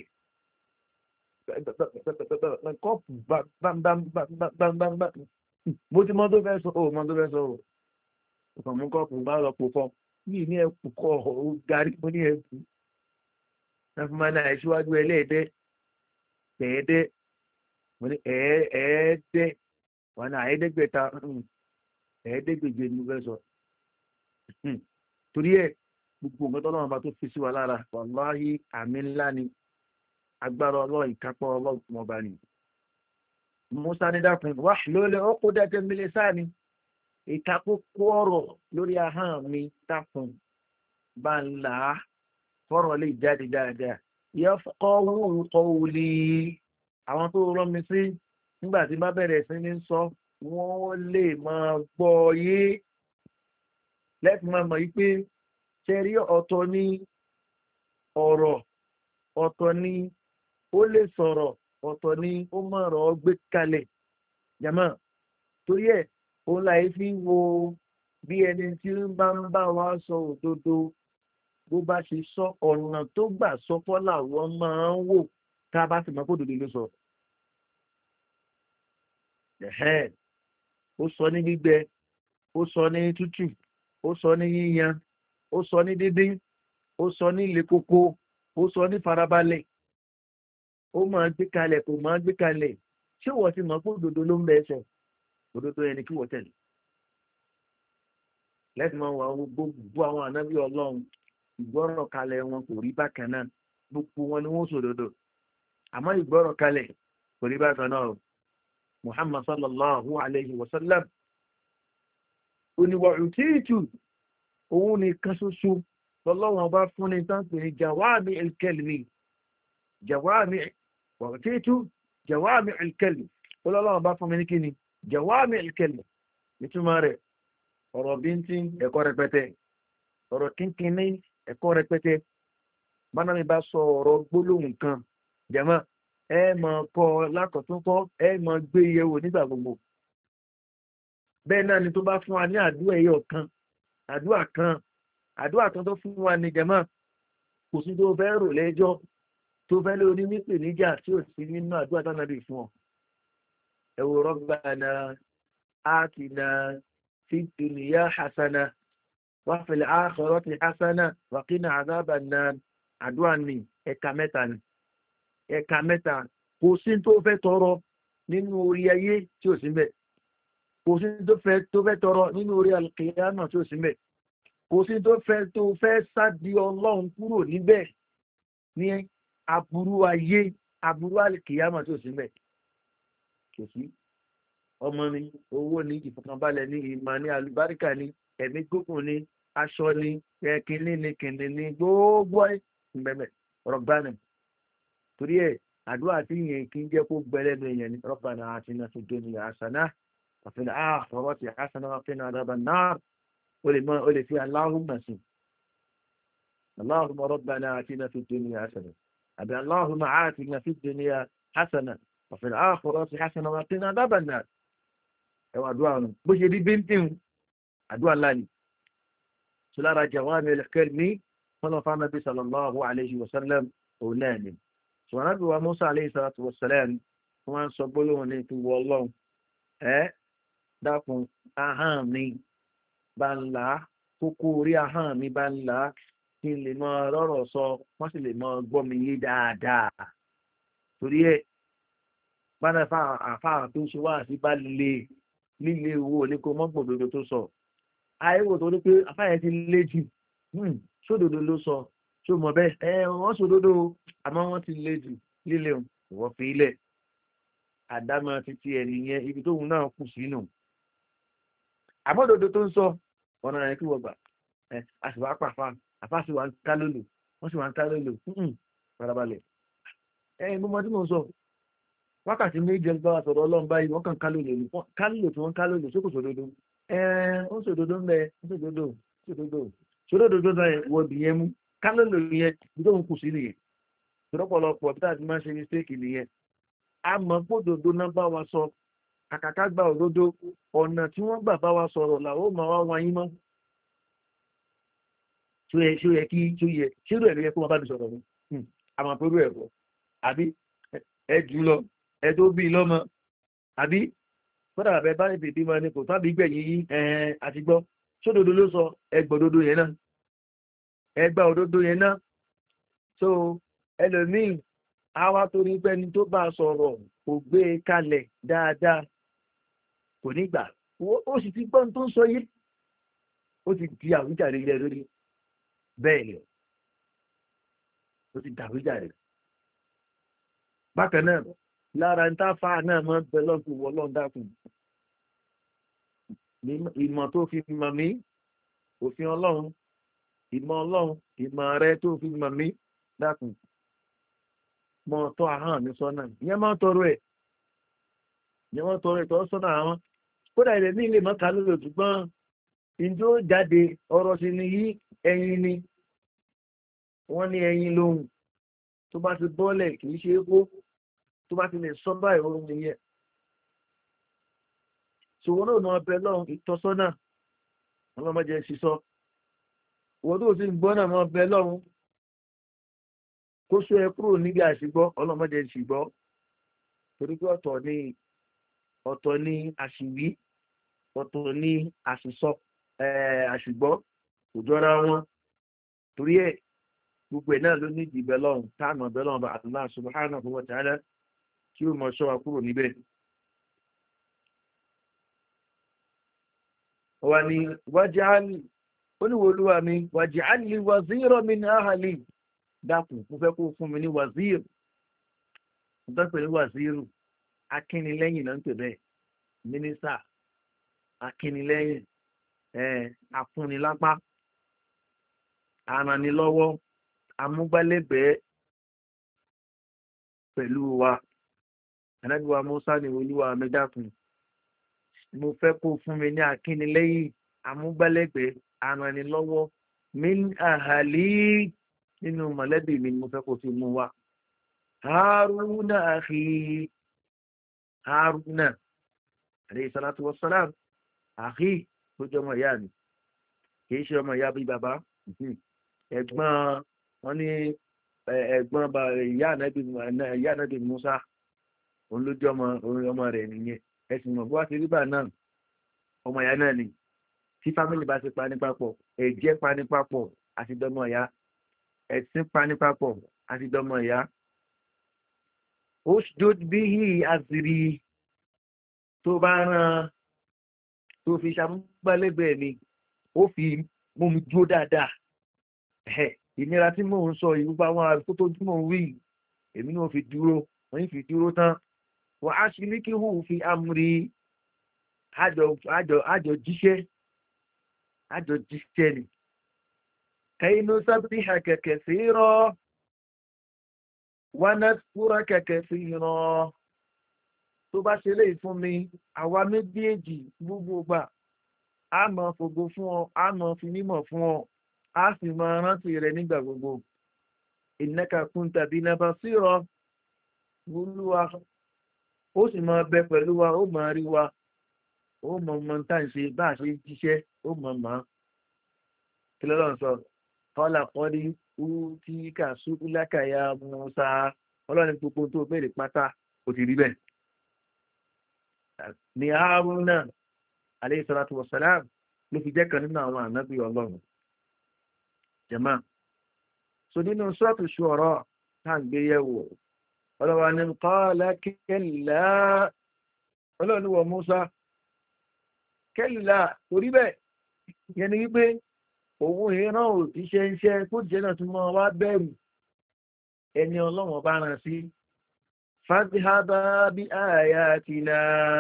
kọ́ọ̀pù bámbámbámbámbámbá bó ti mọ tó fẹ́ sọ ò mọ tó fẹ́ sọ ò ọkàn mú kọ́ọ̀pù bá lọ pò fọ́ yìí ní ẹ̀kú kọ́ ọ̀ garí mo ní ẹ̀kú nàfùmánà ìṣíwájú ẹlẹ́ẹ̀dẹ́ ẹ̀ẹ́dẹ́ mo ní ẹ̀ẹ́dẹ́ wọn náà ẹ̀ẹ́dẹ́gbẹ̀ta ẹ̀ẹ́dẹ́gbẹ̀jẹ ni mo fẹ́ sọ torí ẹ̀ gbogbo nǹkan tó lọ́wọ́ bá tó fi sí wa lára wàláhí àmì ńlá ni agbára ọlọ́run ìkápọ̀ ọlọ́run ọba ni musa ní dákun wá lórí ọkọ̀ dẹ́tẹ́ mílẹ̀ sáà ni ìtakókó ọ̀rọ̀ lórí ahọ́n mi dákun bá ń là á fọ́rọ̀ lè jáde dáadáa yẹ kọ́ wúlí àwọn tó rán mi sí nígbà tí bá bẹ̀rẹ̀ sí ní sọ wọ́n lè máa gbọ́ yé lẹ́tùn máa mọ̀ yí pé ṣẹ́rí ọ̀tọ̀ ní ọ̀rọ̀ ọ̀tọ̀ ní ó lè sọ̀rọ̀ ọ̀tọ̀ ní ó mọ̀rọ̀ gbé kalẹ̀ jàmọ́ torí ẹ̀ òun láì fi wo bí ẹni tí ń bá wa sọ òdodo bó bá ṣe sọ ọ̀nà tó gbà sọ fọ́lá wọn máa ń wò tá a bá sì mọ̀ kó òdodo ló sọ. Ó sọ ní gbígbẹ ó sọ ní tútù ó sọ ní yíyan ó sọ ní dídín ó sọ ní ilé kókó ó sọ ní farabalẹ̀ ó máa gbé kalẹ̀ kò máa gbé kalẹ̀ ṣé wọ́n ti mọ̀ pé òdodo ló ń bẹ ẹsẹ̀ òdodo ẹni kí wọ́n tẹ̀lé lẹ́sìn máa wà gbogbo àwọn ànábì ọlọ́run ìgbọ́rọ̀ kalẹ̀ wọn kò rí bákan náà gbogbo wọn ni wọ́n sòdodo àmọ́ ìgbọ́rọ̀ kalẹ̀ kò rí bákan náà Muhammad sallallahu alayhi wa sallam oníwà òtíìtù òun nìkan ṣoṣo lọ́lọ́wọ́n bá fún ní tán pé jawami al-kalimi jawami òtíìtù jawami al-kalimi lọ́lọ́wọ́n bá fún mi ní kíni jawami al-kalimi nítumọ̀ rẹ̀ ọ̀rọ̀ bíntín ẹ̀kọ́ rẹpẹtẹ ọ̀rọ̀ kínkínní ẹ̀kọ́ rẹpẹtẹ bánàmí bá sọ ọ̀rọ̀ gbólóhùn kan jẹ́mọ́ ẹ máa kọ́ lákọ̀túnkọ́ ẹ máa gbé yẹ̀wò nígbà gbogbo bẹ́ẹ̀ náà ni tó bá fún wa ní àdúrà ẹyọ kan àdúrà kan tó fún wa ní jẹ́mọ́ kò sí tó fẹ́ rò lẹ́jọ́ tó fẹ́ lórí nípè níjà tí ò sí nínú àdúrà tó náà lè fún ọ ẹ wò Rabbana atina fid dunya hasana wa fil akhirati hasana wa qina adhaban nar àdúrà ní ẹ̀ka mẹ́ta kò sí tó fẹ́ tọrọ nínú orí ayé tí ò sí mbẹ̀ kò sí tó fẹ́ tọrọ nínú orí alkiyama tí ò sí mbẹ̀ kò sí tó fẹ́ sádi ọlọ́run kúrò níbẹ̀ ní aburú ayé aburú alkiyama tí ò sí mbẹ̀ kò sí ọmọ ni owó ní ìfọkànbalẹ̀ ní ìmọ̀ ní alùbáríkà ní ẹ̀mí gbókùn ní aṣọ ní kìnní ní kìnní ní gbogbo ìgbẹ̀mẹ̀ Rabbana torí ẹ̀ àdúrà tí yẹn kí ń jẹ́ kó gbẹ́lẹ́nu èèyàn ní Rabbana atina fid dunya hasanah wa fil akhirati hasanah wa qina adhaban nar ó lè fi Allahumma sí Allahumma Rabbana atina fid dunya hasanah àbí Allahumma atina fid dunya hasanah wa fil akhirati hasanah wa qina adhaban nar ẹwà àdúrà ọ̀nà bó ṣe rí bíntín àdúrà ńlá ni sọlára jawami al-kalimi fọ́nà fánàbí sallallahu alayhi wa sallam òun náà ni ṣùgbọ́n àbí wa Musa alayhi salatu wa salam wọ́n sọ gbólóhùn ní ti wọ ọlọ́run dákun ahọ́n mi bá ń là á kókó orí ahọ́n mi bá ń là á kí n lè mọ rọ́rọ̀ sọ wọ́n sì lè mọ gbọ́ mi yé dáadáa torí ẹ̀ bánà àfáà tó ṣe wá sí bá líle owó ní kó mọ́gbọ̀n tó sọ àìwò tó ní pé afáyẹ ti lé jù sódòdó ló sọ tó mọ̀ bẹ́ẹ̀ wọ́n sòdodo àmọ́ wọ́n ti lé jù líle ìwọ́ fi ilẹ̀ àdámọ́ títí ẹni yẹn ibi tóun náà kù sínú àmọ́dodo tó ń sọ ọ̀nà rẹ̀ kí wọ́n gbà a sì wá pàfà àfà sì wà ń ká lòlò wọ́n sì wà ń ká lòlò farabalẹ̀ mo mọ tí mo sọ wákàtí méje ń bá wa sọ̀rọ̀ ọlọ́run báyìí wọ́n kàn ká lòlò tí wọ́n ká lòlò sókò sòdodo ó sòdodo ń bẹ sòdodo náà wọ bì yẹn mú ká lòlò yẹn bí tóun kù sí nìyẹn tọ́pọ̀lọpọ̀ bí táà ti máa ń ṣe mistake nìyẹn a mọ̀ pódòdó náà bá wa sọ àkàkà gba òdodo ọ̀nà tí wọ́n gbà bá wa sọ̀rọ̀ làwọn ò máa wá wáyé mọ́ ṣó yẹ kí ṣírò ẹ̀rọ yẹ kó wọn bá mi sọ̀rọ̀ mi àmọ́ pẹ̀lú ẹ̀rọ àbí ẹ jù lọ ẹ tó bí lọ́mọ àbí fọ́dà bàbá bá lè tètè máa ní kò tábí gbẹ̀yìn yí àti gbọ́ sódodo ló sọ ẹgbọ̀ òdodo yẹn náà ẹgbà òdodo yẹn náà so ẹlòmíì àwa torí pé ẹni tó bá sọ̀rọ̀ kò gbé e kalẹ̀ dáadáa kò ní gbà ó sì ti gbọ́n tó ń sọ yé ó ti di àwíjàre ilẹ̀ lórí bẹ́ẹ̀ ni ó ti dàwíjàre bákan náà lára ń tá fa náà mọ́ bẹ lọ́kùn wọlọ́n dákùn ìmọ̀ tó fi mọ̀ mí òfin ọlọ́run ìmọ̀ rẹ tó fi mọ̀ mí dákùn mọ́ tọ́ àhán mi sọ́nà ìyẹn máa tọrọ ẹ̀ tọ́ sọ́nà àwọn kódà ilẹ̀ ní ilé mọ́ta lórí òtúgbọ́n ìjó jáde ọ̀rọ̀ sí ni yí ẹyin ni wọ́n ní ẹyin lóhun tó bá ti bọ́lẹ̀ kì í ṣe é kó tó bá ti lè sọ báyìí oorun nìyẹn ṣòwò náà mọ ọbẹ̀ lọ́hùn ìtọ́sọ́nà ọlọ́mọdé ṣiṣọ́ wọ́n tó sì ń gbọ́ náà mọ ọbẹ̀ lọ́hùn kó sọ ẹ kúrò níbi àṣìgbọ́ ọlọ́mọdé ṣìgbọ́ torí pé ọ̀tọ̀ ní àṣìwí ọ̀tọ̀ ní àṣìsọ àṣìgbọ́ kò jọra wọn torí ẹ̀ gbogbo ẹ̀ náà ló ní ìdìbẹ̀ lọ́hùn táàmù ọbẹ̀ lọ́hùn bá Allah subhanahu wa ta'ala kí ó mọ̀ ṣọ́ wa kúrò níbẹ̀. wà ní wájàálì oníwòlúwa mi wàjàálì wazira min ahli dákùn mo fẹ́ kó fún mi ní wazir mo fẹ́ pè ní waziru akínilẹ́yìn náà ń pè bẹ́ẹ̀ mínísà akínilẹ́yìn afúnilápá aranilọ́wọ́ amúgbálẹ́gbẹ̀ẹ́ pẹ̀lú wa anábíwá Musa ní olúwa mi dákun mo fẹ́ kó fún mi ní akínilẹ́yìn amúgbálẹ́gbẹ̀ẹ́ aranilọ́wọ́ min ahali nínú mọ̀lẹ́bí mi ni mo fẹ́ kó fi mú wa haruna akhi haruna alayhi salatu wassalam akhi tó jẹ́ ọmọ ìyá mi kìí ṣe ọmọ ìyá bí bàbá ẹ̀gbọ́n wọn ní ẹ̀gbọ́n ìyá ànábì Musa òun ló jẹ́ ọmọ rẹ̀ nìyẹn ẹ̀sìn mọ̀ bó wá ti rí bà náà ọmọ ìyá náà ni tí fámìlì bá ti pani papọ̀ ẹ̀jẹ̀ pani papọ̀ àti dọ́mọ ìyá ẹ̀sìn pani papọ̀ àti dọ́mọ ìyá ó dúdú bí yìí àzìrí tó bá rán tó fi ṣàmúgbálẹ́gbẹ̀ẹ́ mi ó fi mú mi dúró dáadáa ìnira tí mò ń sọ yìí gbogbo àwọn àrùkú tó dúmọ̀ wí èmi náà fi dúró wọ́n yìí fi dúró tán wọ́n á ṣe ní kí hù fi amúrí àjọ jíṣẹ́ ni kẹ́yìn ló sábẹ́ ìhà kẹ̀kẹ́ sí rọ́ wọ́n á fúra kẹ̀kẹ́ sí rọ́ tó bá ṣe léyìí fún mi àwa méjèèjì gbogbo gbà á mọ̀ fògo fún ọ á mọ̀ fi mímọ̀ fún ọ á sì máa rántí rẹ nígbà gbogbo ìnáka kún tàbí nàbà sírọ olúwa ó sì máa bẹ pẹ̀lú wa ó máa rí wa ó mọ̀ mọ̀ tá ń ṣe bá a ṣe jíṣẹ́ ó mọ̀ mọ̀ kí lọ́lọ́ sọ kọ́lá kọ́lí tí kà ṣubú lákàyà Musa ọlọ́run gbogbo tó béèrè pátá ó ti rí bẹ́ẹ̀ ní Haruna alayhi salatu wassalam ló fi jẹ́ kan nínú àwọn ànábì ọlọ́run jẹ́mà so nínú sọ́ọ̀tù Ṣu'ara tá à ń gbé yẹ̀wò ọlọ́wà ní qala kalla ọlọ́run wọ Musa kalla torí bẹ́ẹ̀ yẹn ni wípé òun ìran òjíṣẹ́ iṣẹ́ kó jẹ́ náà tún mọ́ wá bẹ̀rù ẹni ọlọ́run bá rán sí fadhhaba bí ayatina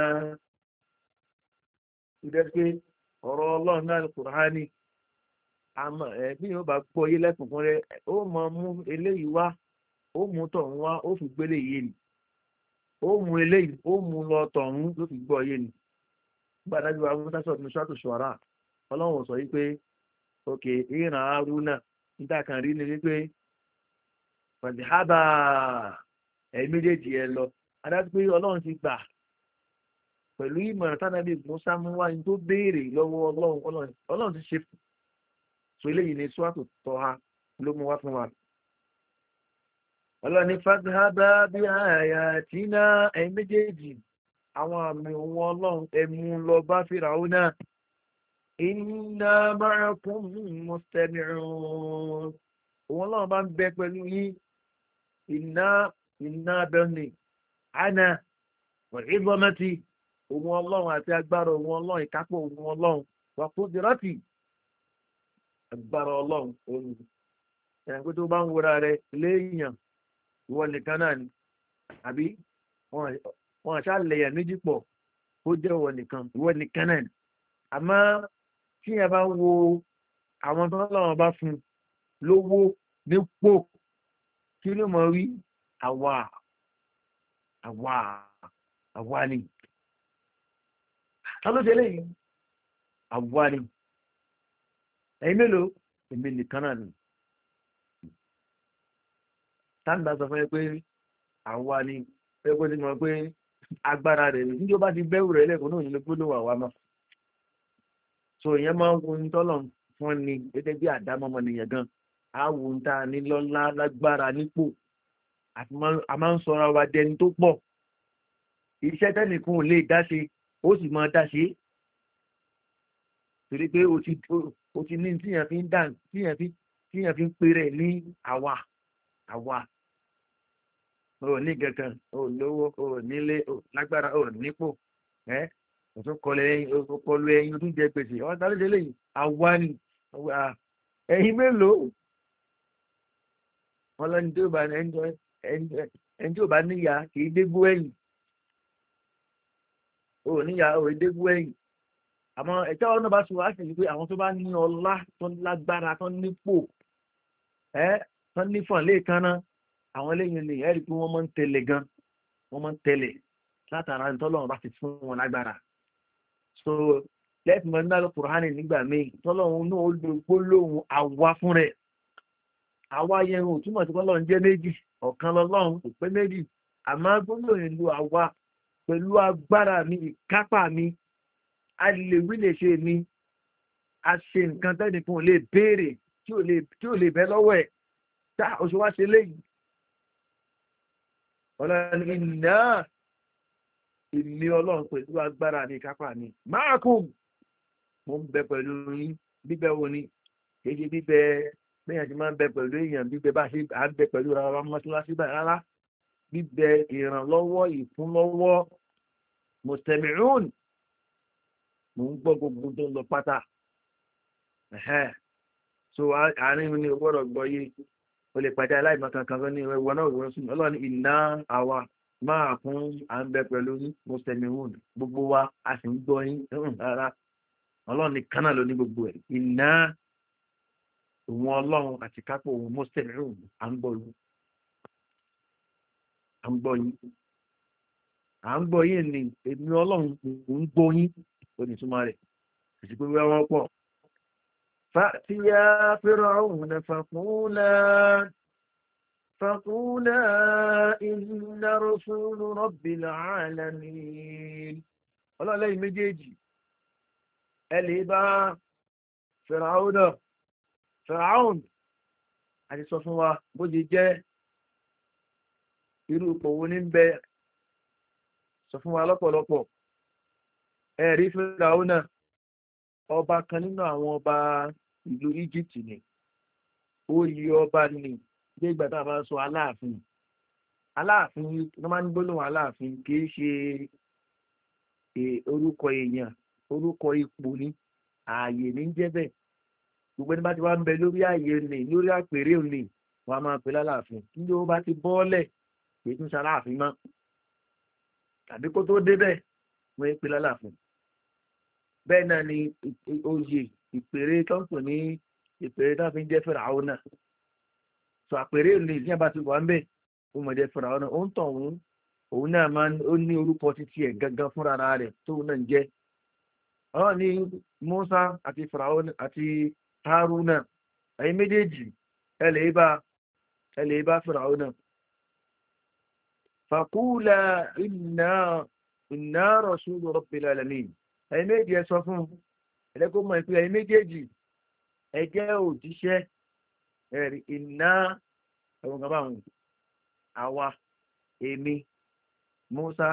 ìdẹ́gbẹ́ ọ̀rọ̀ ọlọ́run náà Kùránì àmọ́ bí yóò bá gbọ́ yé lẹ́kùnkún rẹ ó mọ mú eléyìí wá ó mú tọ̀hún wá ó fi gbélé yé ni ó mú eléyìí ó mú lọ tọ̀hún ló fi gbọ́ yé ni nígbà dájú wa mú sásọ̀ ní ṣọ́tò ṣọ́ra ọlọ́run sọ yìí pé òkè ìran arúnà níta kan rí ni wípé fàdíhábà ẹ̀yìn méjèèjì ẹ lọ adájú pé ọlọ́run ti gbà pẹ̀lú ìmọ̀ràn tánàbí musa mú wá ní tó béèrè lọ́wọ́ ọlọ́run ti ṣe so eléyìí ni ṣọ́tò tọ́ha ló mú wá fún wa ọlọ́run ní fàdíhábà bí ayatina ẹ̀yìn méjèèjì àwọn àmì òun ọlọ́run ẹ̀mú lọ bá Fíráúnà inna ma'akum mustami'un òun ọlọ́run bá ń bẹ pẹ̀lú yín iná bẹ́ẹ̀ni àná ìbọmẹ́tì òun ọlọ́run àti agbára òun ọlọ́run ìkápọ̀ òun ọlọ́run wà fún dìrọ́tì agbára ọlọ́run òun ẹ̀yìn tó bá ń wúra rẹ léèyàn ìwọ nìkan náà ni àbí wọn àṣà lẹ̀yà méjì pọ̀ ó jẹ́ ìwọ nìkan náà ni àmọ́ tí ẹ bá wo àwọn tó lọ́wọ́ bá fún lówó nípò kí ló mọ̀ rí àwa ni ta ló ṣe léyìí àwa ni ẹ̀yin mélòó èmi nìkan náà ni táǹdà sọ fún ẹ pé àwa ni ẹ pé tí mo pé agbára rẹ̀ ní ó bá ti bẹ́rù rẹ̀ lẹ́kọ̀ọ́ náà nílé gbólóhùn àwa náà so ìyẹn máa ń wo ní tọ́lọ̀ fún ni gẹ́gẹ́ bí àdámọ́mọ́ nìyẹn gan àwò ń ta ní lọ́lá lágbára nípò àti a máa ń sọra wa dẹni tó pọ̀ iṣẹ́ tẹ́nìkan ò lè dá ṣe ó sì máa dá ṣe torí pé o ti ní tíyàn fi ń dà tíyàn fi ń pè rẹ̀ ní àwa o ní kankan o lówó o nílé o lágbára o nípò òtún kọlu ẹyin o tún jẹ gbèsè ọ̀hún tá ló dé lẹ́yìn àwa ni ẹ̀yin mélòó wọn lọ ní tí ó bá níyà kì í dégbó ẹ̀yìn o níyà o dégbó ẹ̀yìn àmọ́ ẹ̀tọ́ ọ̀nà bá sọ wá sí pé àwọn tó bá ní ọlá tó lágbára tó nípò tó nífọ̀n lẹ́ẹ̀kan náà àwọn eléyìí ni ẹ̀rí pé wọ́n máa ń tẹ̀lé gan wọ́n máa ń tẹ̀lé látara ìtọ́lọ́run bá ti fún wọn lágbára so lẹ́ẹ̀tì mọ́ nígbà Kùránì nígbà míì tọ́lọ́run náà ó lo gbólóhùn àwa fún rẹ̀ àwa yẹn ò túmọ̀ sí Ọlọ́run jẹ́ méjì ọ̀kan lọ́lọ́run kò pé méjì àmọ́ gbólóhùn lo àwa pẹ̀lú agbára mi ìkápá mi a lè wí lè ṣe mi a ṣe nǹkan tẹ́nìkan ò lè béèrè tí ò lè bẹ́ lọ́wọ́ ẹ̀ tá oṣù wá ṣe léyìí ọlọ́run iná ìní ọlọ́run pẹ̀lú agbára ní ìkápá ní máàkùn mo ń bẹ pẹ̀lú yín bíbẹ wo ni èyí bíbẹ bẹ́yàn ti máa ń bẹ pẹ̀lú èèyàn bíbẹ bá ṣe à ń bẹ pẹ̀lú rárá mọ́ṣáláṣí báyìí rárá bíbẹ ìrànlọ́wọ́ ìfúnlọ́wọ́ mùsùlùmí mo ń gbọ́ gbogbo tó ń lọ pátá so àárín mi ni o gbọ́dọ̀ gbọ́ yé o lè pàdé aláìmọ̀ kankan tó ní ẹwọ náà wọ́n sùn ọlọ́run iná àwa máa fún à ń bẹ pẹ̀lú mùsùlùmí gbogbo wa a sì ń gbọ́ yín rárá ọlọ́run nìkan náà ló ní gbogbo ẹ̀ iná òun ọlọ́run àti kápò òun mùsùlùmí à ń gbọ́ yín ni èmi ọlọ́run ń gbọ́ yín ó ní túmọ̀ rẹ̀ àti pé wọ́n pọ̀. فأتيا فرعون فقولا إن رسول رب العالمين ọlọ́run lẹ́yìn méjèèjì ẹ lè bá Fìràún àti sọ fún wa bó ti jẹ́ irú ipò wo ní bẹ sọ fún wa lọ́pọ̀lọpọ̀ ẹ̀rí Fìràún náà ọba kan nínú àwọn ọba ìlú Egypt ni oyè ọba ni ní ìgbà tá a bá sọ aláàfin ló máa ń gbólóhùn aláàfin kì í ṣe orúkọ èèyàn orúkọ ipò ní ààyè ní jẹ́ bẹ́ẹ̀ gbogbo ẹni bá ti wá ń bẹ lórí ààyè ní lórí àpèrè ní wọn a máa pè láláàfin níbi ó bá ti bọ́ọ̀lẹ̀ kì í tún ṣe aláàfin mọ́ tàbí kó tó débẹ̀ wọ́n ń pè lálàfún bẹ́ẹ̀ náà ni oyè ìpèrè tó ń pè ní ìpèrè tó fi ń jẹ́ Fáráò náà sọ àpèrè lè ní àbá ti wà ń bẹ̀ ó mọ̀ jẹ́ Fáráò náà ó ń tọ̀ òun náà máa ó ní orúkọ títí ẹ̀ gangan fúnra rẹ̀ tóun náà ń jẹ́ ọ̀rọ̀ ní Musa àti Fáráò àti Haruna ẹ̀yin méjèèjì ẹ lè bá Fáráò náà fàkúlà inna rasulu rabbil alamin ẹ̀yin méjì ẹ sọ fún ẹ̀lẹ́kọ́ mọ̀ ìpé ẹ̀yin méjèèjì ẹ jẹ́ òjíṣẹ́ ẹ̀rí iná ẹ̀wọ̀n kan báwọn àwa èmi Musa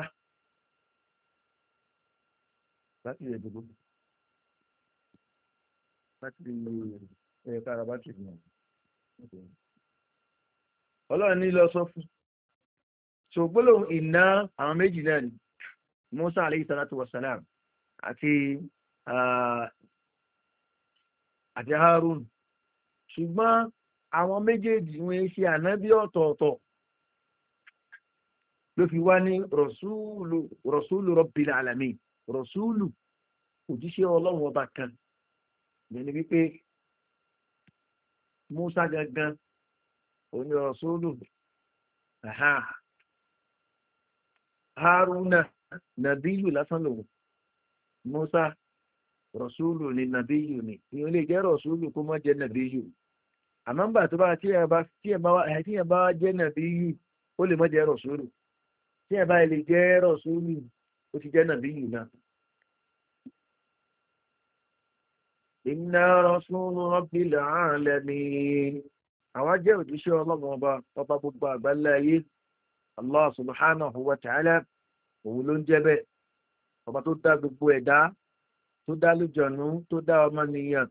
láti lè dùgbò láti lè kára bá tìrì náà ọlọ́run ní lọ sọ fún ṣògbólò iná àwọn méjì náà ni Musa alayhi salatu wa salam àti Harun ṣùgbọ́n àwọn méjèèjì wọ́n ṣe ànábí ọ̀tọ̀ọ̀tọ̀ ló fi wá ní rọ̀súlù rabbil alamin rọ̀súlù òjíṣẹ́ ọlọ́run ọba kan lẹ́ni wípé Musa gangan òní rọ̀súlù Haruna nàbíyù lásán lòun Musa rọ̀súlù ni nàbíyù ni ìyẹn lè jẹ́ rọ̀súlù kó mọ́ jẹ́ nàbíyù àmọ́ nígbà tó bá tí ẹ bá jẹ́ nàbíyù ó lè mọ́ jẹ́ rọ̀súlù tí ẹ bá lè jẹ́ rọ̀súlù ó ti jẹ́ nàbíyù náà. Inna rasulu rabbil alamin àwọn jẹ́ òjíṣẹ́ ọlọ́run ọba gbogbo àgbáńlá ayé Allah subhanahu wa ta'ala òun ló ń jẹ́ bẹ́ẹ̀ ọba tó dá gbogbo ẹ̀dá tó dá lójọ̀nú tó dá ọmọnìyàn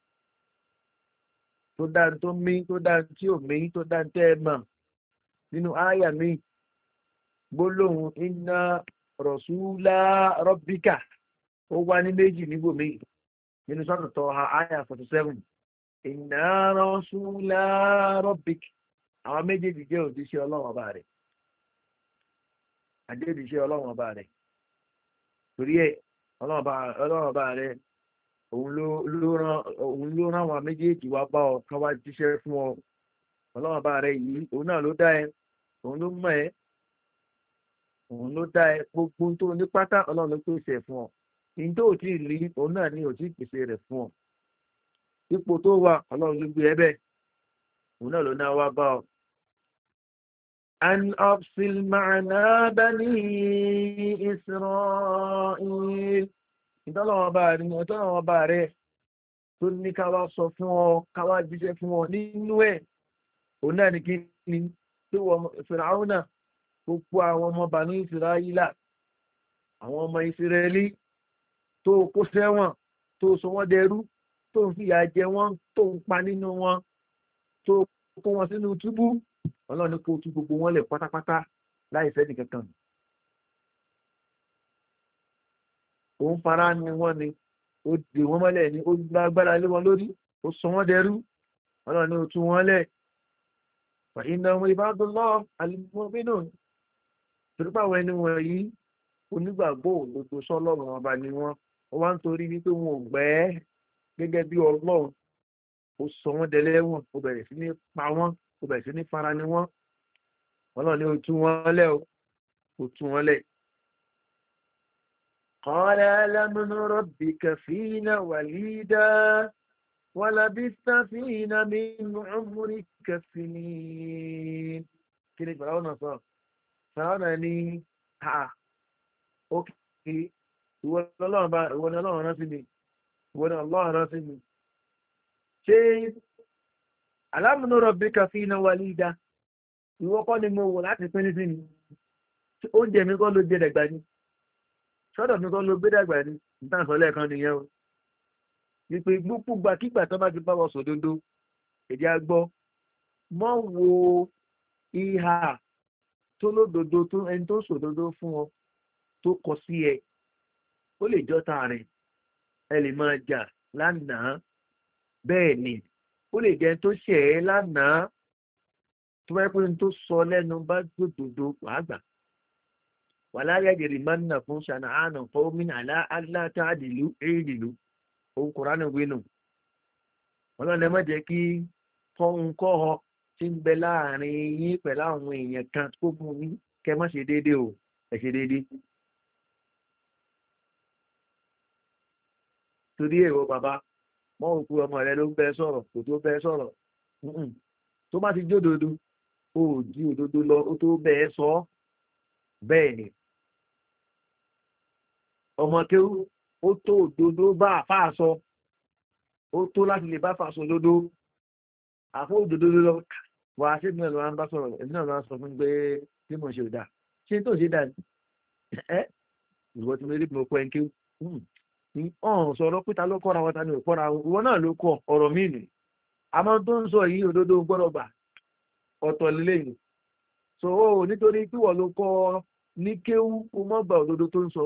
tó dá tó mí tó dá tí ò mí tó dá tẹ́ ẹ mọ̀ nínú ááyà mi gbólóhùn inna rasula rabbika ó wá ní méjì níbòmí nínú sọ́tọ̀tọ̀ ááyà 47 inna rasula rabbika àwọn méjèèjì jẹ́ òjíṣẹ́ ọlọ́run ọba rẹ̀ àjẹ́dìṣẹ́ ọlọ́run ọba rẹ̀ torí ẹ̀ ọlọ́run ọba rẹ̀ òun ló rán àwọn méjèèjì wá bá ọ ká wá jíṣẹ́ fún ọ ọlọ́run ọba rẹ̀ yìí òun náà ló dá ẹ òun ló mọ̀ ẹ́ òun ló dá ẹ gbogbo tó ní pátá ọlọ́run ló pèsè fún ọ ní tó ò tí ì rí òun náà ní ò tí ì pèsè rẹ̀ fún ọ ipò tó wà ọlọ́run ló gbé ẹ bẹ́ẹ̀ òun náà ló náà wá bá ọ. أن أرسل معنا بني إسرائيل ìtọ́lọ́wọ́ bá rẹ̀ tó ní káwá sọ fún ọ káwá jíṣẹ́ fún ọ nínú ẹ̀ òun náà ní kí ni tó wọ Fáráò náà gbogbo àwọn ọmọ Bani Ísírẹ́lì àwọn ọmọ Ísírẹ́lì tó kó sẹ́wọ̀n tó sọ wọ́n dẹrú tó ń fìyà jẹ wọ́n tó ń pa nínú wọn tó kó wọn sínú túbú ọlọ́run ní kó tú gbogbo wọn lẹ̀ pátápátá láì fẹ́ nìkankan òun fara ni wọ́n ni ó dè wọ́n mọ́lẹ̀ ní ó lágbára lé wọn lórí ó sọ wọ́n dẹrú ọlọ́run ní ó tú wọn lẹ̀ fa innahum ibadullah al-mu'minun torípàwọn ẹni wọn yìí onígbàgbọ́ òdodo sọ́lọ́run ọba ni wọ́n wá ń torí wípé wọn ò gbẹ́ gẹ́gẹ́ bí ọlọ́run ó sọ wọ́n dẹlẹ́wọ̀n ó bẹ̀rẹ̀ sí ní pa wọ́n ó bẹ̀rẹ̀ sí ní fara ni wọ́n ọlọ́run ní ó tú wọn lẹ̀ ó tú wọn lẹ̀. قال ألم نربك فينا وليدا ولبثت فينا من عمرك سنين kí ni Fáráò náà sọ Fáráò náà ní ókè ìwọ ni ọlọ́run rán sí mi ìwọ ni ọlọ́run rán sí mi ṣé ألم نربك فينا وليدا ìwọ kọ́ ni mo wò láti pín ní sí mi oúnjẹ mi kọ́ ló jẹ dàgbà ni sọ́dọ̀ mi kọ́ ló gbé dàgbà ní ìtànsọ́ lẹ́ẹ̀kan nìyẹn o wípé gbogbo gbàkígbà tó bá ti bá wọ́n sòdodo èdè agbọ́ mọ́ wo ìhà tó lódodo tó ẹni tó sòdodo fún ọ tó kọ sí ẹ ó lè jọ́ta rẹ̀ ẹ lè máa jà lánàá bẹ́ẹ̀ ni ó lè jẹ́ tó ṣẹ̀ ẹ́ lánàá tó bá yẹ pé tó sọ lẹ́nu bá gbòdòdó pàágbà wà láyé jèrè mọ́nà fún ṣànàánà fọ́ọ́mìn aláàtàdìlú èdìlú ohun kòránà wínú ọlọ́run ẹ má jẹ́ kí kọ́ńkọ́họ tí ń bẹ láàrin yín pẹ̀lú àwọn èèyàn kan tó mú yín kẹ má ṣe déédéé o ẹ ṣe déédéé. torí èrò bàbá mọ́ òkú ọmọ rẹ ló ń bẹ sọ̀rọ̀ kò tó bẹ sọ̀rọ̀ tó bá ti jódodo ó di òdodo lọ ó tó bẹ́ẹ̀ sọ bẹ́ẹ̀ ni ọmọ kéwú ó tó òdodo bá àfáà sọ ó tó láti lè bá fàṣọ òdodo àfọ òdodo lọ wà á ṣe mìíràn ló máa ń bá sọ̀rọ̀ èmi náà máa ń sọ fún pé bí mo ṣe ò dáa ṣé tó ṣe dáa ẹ ìwọ tí mo rí mo kọ ẹ kéwú ọ̀hún sọ̀rọ̀ pé ta ló kọ́ra wọn ta ni ò kọ́ra wọn náà ló kọ ọ̀rọ̀ míì nì àmọ́ tó ń sọ yìí òdodo gbọ́dọ̀ gbà ọ̀tọ̀ lélẹ́yìn so ó nítorí pé wọ́n ló kọ́ ní kéwú kó mọ́ gbà òdodo tó ń sọ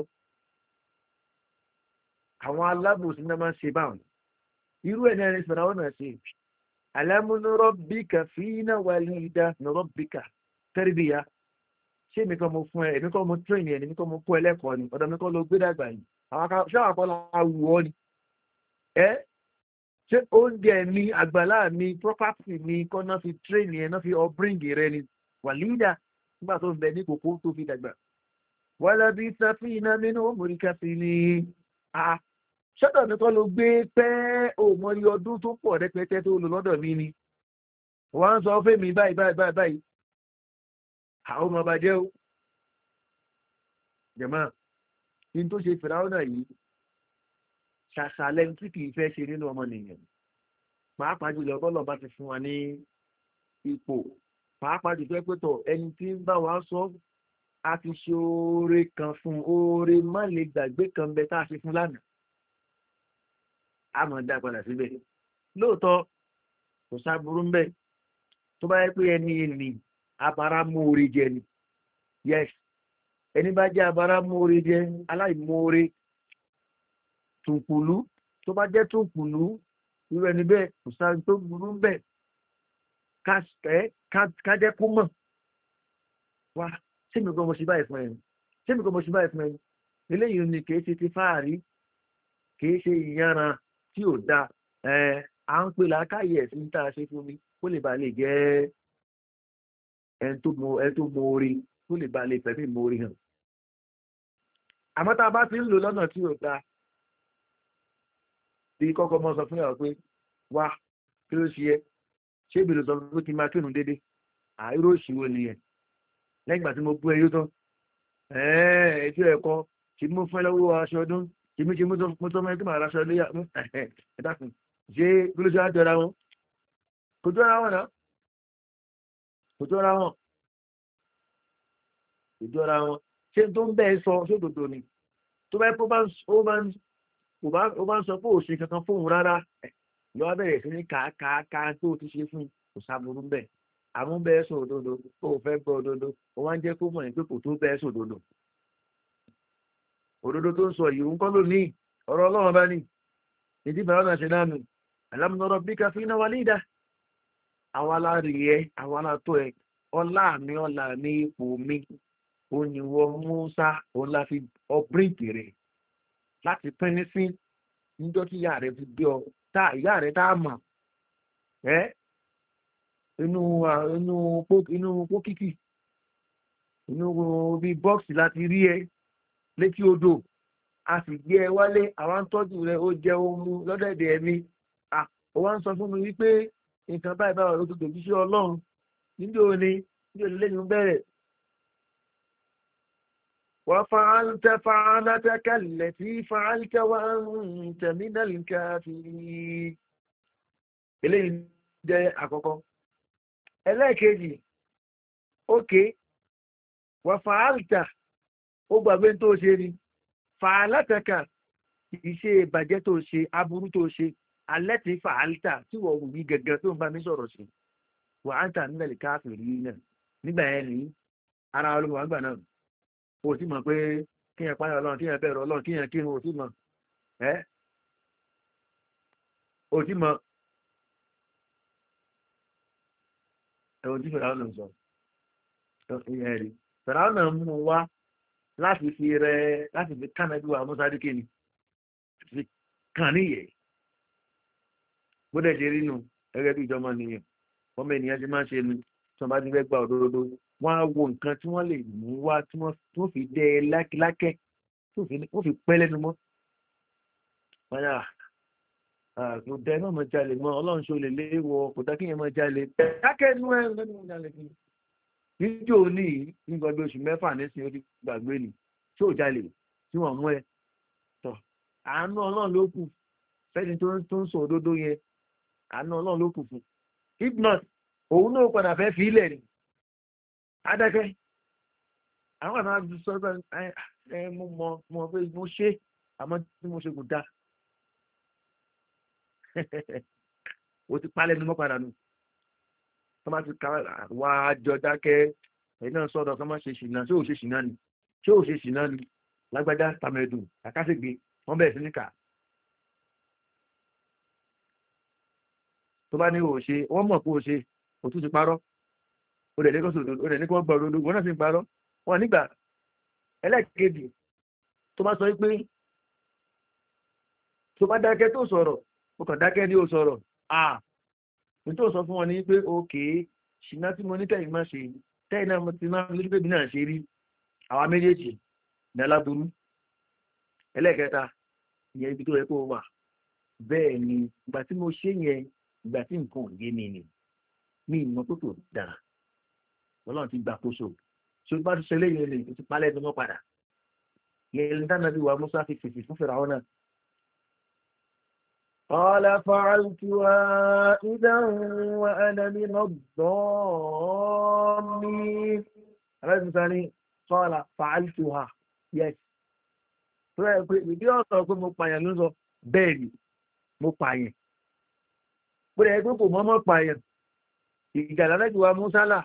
àwọn alábòsí náà máa ń ṣe báwọn irú ẹ̀ náà ní sọ̀rọ̀ àwọn náà ṣe alámúnúrọ́bíkà fínà wàlídà nọ́rọ́bíkà tẹ́rìbíyà ṣé mi kan mo fún ẹ èmi kan mo tírìn ẹ èmi kan mo kó ẹlẹ́kọ̀ọ́ ni ọ̀dọ̀ mi kan ló gbé dàgbà yìí ṣé àwọn akọ́lá wù ọ́ ni ṣé oúnjẹ mi àgbàlá mi property mi kọ́ náà fi tírìn ẹ náà fi ọ̀bíríǹgì rẹ ni wàlídà nígbà tó ń bẹ ní kòkó tó fi dàgbà wàlábí sáfìnà nínú òmùríkà sí ni ṣọ́dọ̀ mi kọ́ ló gbé pẹ́ òmòrí ọdún tó pọ̀ rẹpẹtẹ tó lò lọ́dọ̀ mi ni wọ́n ń sọ fún mi báyìí àwọn ọmọ ọba jẹ́ o jẹ̀mọ́ ní tó ṣe fìràwọ́nà yìí ṣàṣàlẹ̀ tí kìí fẹ́ ṣe nínú ọmọ nìyẹn pàápàá jùlọ bọ́lọ̀ bá ti fún wa ní ipò pàápàá jùlọ pẹ́tọ̀ ẹni tí ń bá wa sọ a ti ṣe oore kan fún oore má lè gbàgbé kan bẹ tá a ṣe fún lánàá a mọ̀ dá padà síbẹ̀ lóòótọ́ kò sáburú ń bẹ̀ tó bá yẹ pé ẹni ènì abáramóore jẹ ni yes ẹni bá jẹ́ abáramóore jẹ aláìmóore tùnkùlú tó bá jẹ́ tùnkùlú irú ẹni bẹ́ẹ̀ kò sáré tó burú ń bẹ̀ ká jẹ́ kó mọ̀ wá sẹ́mi kan mo ṣe báyìí fún ẹni sẹ́mi kan mo ṣe báyìí fún ẹni eléyìí ni kìí ṣe ti fáàrí kìí ṣe ìyára tí ò da à ń pè lákàyè ẹ̀sìn tá a ṣe fún mi kó lè ba lè jẹ́ ẹni tó mọ orí kó lè ba lè fẹ̀mí mọ orí hàn àmọ́ tá a bá ti ń lò lọ́nà tí ò da bí kọ́kọ́ mọ́ sọ fún yàrá pé wá kí ló ṣe é ṣé ìbèrè sọ pé kí n máa kírun déédéé àìró òṣìwò nìyẹn lẹ́yìn ìgbà tí mo bú ẹyó tán ètò ẹ̀kọ́ tí mo fẹ́ lọ́wọ́ aṣọ ọdún tí mo tó mẹ́rin tí màá raṣọ léyà ẹ̀dàkùn ṣé gbólóṣe á jọra wọn kò jọra wọn náà kò jọra wọn kò jọra wọn ṣé tó ń bẹ́ẹ̀ sọ sódòdó ni tó bá ó bá ń sọ pé òṣè kankan fóun rárá lọ́wọ́ bẹ̀rẹ̀ sí ní kàákàá tó ti ṣe fún kò sábúrú bẹ́ẹ̀ àwọn bẹ́ẹ̀ sọ òdodo ó fẹ́ gbọ́ òdodo ó wá ń jẹ́ kó mọ̀ ní pé kò tó bẹ́ẹ̀ sọ òdodo òdodo tó ń sọ yìí ń kọ́ ló ní ọ̀rọ̀ ọlọ́run bá ní ìdí bàbá náà ṣe náà nù alámúnọ́rọ̀ bí ká fi iná wa lídà àwọn alárìíyẹ àwọn alátọ́ ẹ ọlá mi ipò mi òyìnbó Mùsá òun la fi ọbíríǹkì rẹ̀ láti pín ní sí níjọ́ tí ìyá rẹ̀ fi gbé ọ ìyá rẹ̀ tá a mọ̀ inú pókìkì inú bí bọ́ọ̀sì láti rí ẹ létí odò a sì gbé ẹ wálé àwọn ń tọ́jú rẹ ó jẹ ohun lọ́dẹ̀dẹ̀ ẹ̀mí ó wá ń sọ fún mi wípé nǹkan báyìí báyìí ló tó tòjú sí ọlọ́run níjó ni lẹ́yìn bẹ̀rẹ̀ wà fa'alta fa'alataka allati fa'alta wa anta minal kafirin eléyìí jẹ́ àkọ́kọ́ ẹlẹ́ẹ̀kejì ókè wà fa'alta ó gbàgbé tó ṣe ni fa'alataka ìṣe ìbàjẹ́ tó ṣe aburú tó ṣe allati fa'alta tí wọ́n wù mí gẹ́gẹ́ tó ń bá mi sọ̀rọ̀ sí wa anta minal kafirin náà nígbà yẹn ní ara olùwà àgbà náà o ti mọ̀ pé kí yẹn páyọ̀ ọlọ́run kí yẹn bẹ̀rù ọlọ́run kí yẹn kírun o ti mọ̀ o ti mọ̀ ẹ̀wọ̀n tí fẹ̀rẹ̀ ọ̀nà sọ ìyẹn rí fẹ̀rẹ̀ ọ̀nà mú wá láti fi rẹ láti fi kánàbí wa mọ́sálí kéni fi kàn níyẹ̀ gbọ́dọ̀ ṣe rí nù gẹ́gẹ́ bí ìjọba nìyẹn ọmọ ènìyàn ti máa ń ṣe nu tí wọ́n bá ti fẹ́ gba òdodo wọ́n á wo nǹkan tí wọ́n lè mú wá tí wọ́n fi dẹ́ ẹ lákẹ́ tí wọ́n fi pẹ́ lẹ́nu mọ́ wọ́n yà kò dẹ́ náà mọ̀ jalè mọ́ ọlọ́run ṣe olè léwọ́ kò dá kéèyàn mọ̀ jalè dákẹ́ inú ẹ̀ lẹ́nu mọ̀ jalè fún mi níjó ní nígbà bí oṣù mẹ́fà nísìnyí ó ti gbàgbé ni tí ò jalè tí wọ́n mú ẹ tọ̀ àánú ọlọ́run ló kù fẹ́ni tó ń sọ òdodo yẹn àánú ọlọ́run ló kù fún if not òun náà padà fẹ́ fi ilẹ̀ ni adákẹ́ àwọn àná àti sọ pé mo mọ pé mo ṣe àmọ́ tí mo ṣe kò dáa o ti palẹ̀ ní mọ́ padà nù tó máa ti ká wá jọ dákẹ́ ẹ̀yin náà sọ̀rọ̀ kọ́ máa ṣe ṣìnà ṣé ò ṣe ṣìnà ni ṣé ò ṣe ṣìnà ni lágbájá tàmẹ̀dùn àkásìgbè wọ́n bẹ̀rẹ̀ sí ní kà tó bá ní o ṣe wọ́n mọ̀ pé o ṣe o tún ti parọ́ o dẹ̀ ní kó gbọ́ òdodo wọ́n náà ti ń parọ́ wọn nígbà ẹlẹ́ẹ̀kejì tó bá sọ pé tó bá dákẹ́ tó sọ̀rọ̀ o kàn dákẹ́ ní o sọ̀rọ̀ ní tó sọ fún wọn ní pé òkè ṣìnà tí mo ní tẹ̀yìn máa ṣe tẹ́yìn náà ti máa lórí pé bí náà ṣe rí àwa méjèèjì ní aláburú ẹlẹ́ẹ̀kẹta ìyẹn ibi tó yẹ kó wà bẹ́ẹ̀ ni ìgbà tí mo ṣe yẹn ìgbà tí nǹkan ò yé mi ni mi ìmọ̀ tó tó dára ọlọ́run ti gbà kóso ṣé o bá ti ṣe léyìn lè ti palẹ̀ ẹni mọ́ padà yẹn ní dáná bí wa Musa fi fèsì fún fèrè àwọn náà. قال فعلتها إذا وأنا من الضالين الرجل الثاني قال فعلتها yes ìdí ọ̀sán pé mo pààyàn ló ń sọ bẹ́ẹ̀ ni mo pààyàn bó dẹ̀ pé kò mọ́mọ́ pààyàn ìjà lálẹ́jù wa Musala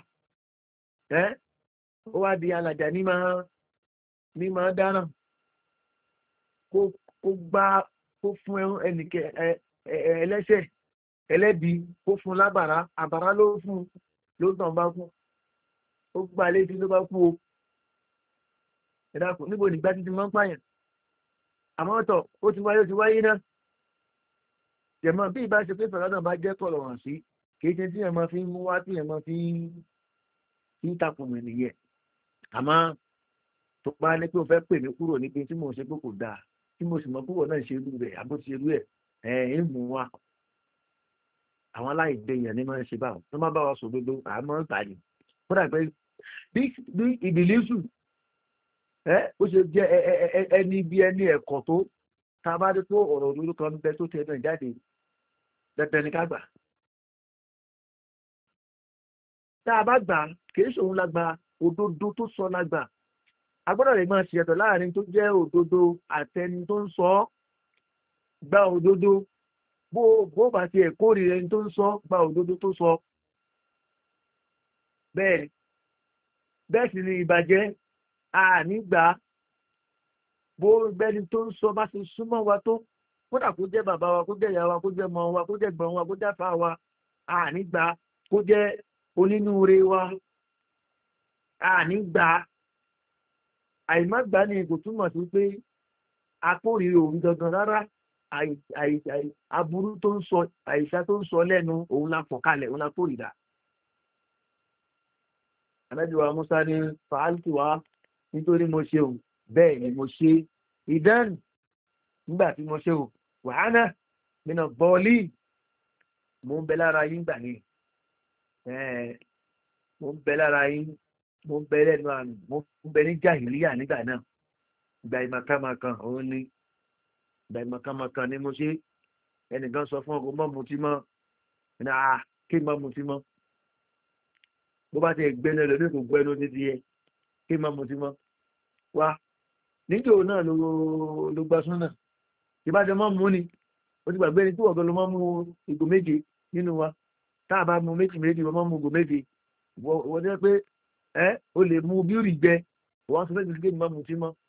ó wá di alàjà ní máa dáná kó gbá kó fún ẹnìkẹ ẹlẹ́ṣẹ̀ ẹlẹ́bi kó fún lábàrá àbàrá ló fún ló tàn bá fún ó gbà létí ló bá kú o ẹ̀dàkùn níbo nígbà títí máa ń pààyàn àmọ́ ọ̀tọ̀ ó ti wáyé náà jẹ̀mọ́ bí ìbá ṣe pé fẹ̀rọ̀dàn bá jẹ́ kọ̀lọ̀ hàn sí kìí ṣe tí ẹ̀mọ́ fi ń mú wá tí ẹ̀mọ́ fi ń takùn mi nìyẹn àmọ́ tó bá ní pé o fẹ́ pè mí kúrò níbi tí mo ṣe pé kò dáa tí mo sì mọ púpọ̀ náà ṣe irú rẹ̀ àbó ti irú ẹ̀ ń mú wa àwọn aláìgbé yẹn ní máa ń ṣe báwọn tó má bá wa sọ gbogbo àmọ́ ń tà ní kódà pé bí ìbìlísù ó ṣe jẹ́ ẹni bí ẹni ẹ̀kọ́ tó tá a bá dé tó ọ̀rọ̀ òdodo kan bẹ tó tẹ náà jáde dandan ní ká gbà tá a bá gbà kìí ṣòun lágbà òdodo tó sọ lágbà agbọ́dọ̀ lè máa ṣèyàtọ̀ láàrin tó jẹ́ òdodo àtẹni tó ń sọ gba òdodo bó bá ti ẹ̀kọ́ rí ẹni tó ń sọ gba òdodo tó sọ bẹ́ẹ̀ sì ni ìbàjẹ́ ànígbà bó gbẹ́ni tó ń sọ bá ti súnmọ́ wa tó kódà kó jẹ́ bàbá wa kó jẹ́ ìyá wa kó jẹ́ mọ́ wa kó jẹ́ gbọ̀n wa kó jẹ́ fà wa ànígbà kó jẹ́ onínúure wa ànígbà àìmágbá ni kò túmọ̀ sí pé akórìíra òun gangan rárá aburú tó ń sọ àìsá tó ń sọ lẹ́nu òun la fọ̀ kalẹ̀ òun la kórìíra. anájúwa Musa ní fàáltì wá nítorí mo ṣe o bẹ́ẹ̀ ni mo ṣe ìdán nígbà tí mo ṣe o wàhánà nínú bọ́ọ̀lì mo ń bẹ lára yín gbà ní mo ń bẹ lára yín mo ń bẹ lẹ́nu àmì mo ń bẹ ní jàhìlíyà nígbà náà ìgbà ìmọ̀kàmọ̀kàn òun ni ìgbà ìmọ̀kàmọ̀kàn ni mo ṣe ẹnìkan sọ fún ọkọ̀ mọ́ mutí mọ́ ẹ̀nà kí mọ́ mutí mọ́ bó bá ti gbẹ́nu ẹlòmí kò gbẹ́nu títí ẹ kí mọ́ mutí mọ́ wá níjò náà ló gbá súnà ìbájọ́ mọ́ mú ni ó ti gbàgbé ni tí ọ̀gọ́ ló mọ́ mú ìgò méje nínú wa táà bá mú méjì wọ́n mọ́ mú ìgò méje wọ́n jẹ́ pé o lè mú bíórì gbẹ wọ́n sọ fẹ́ẹ́ gbé mọ́ mutí mọ́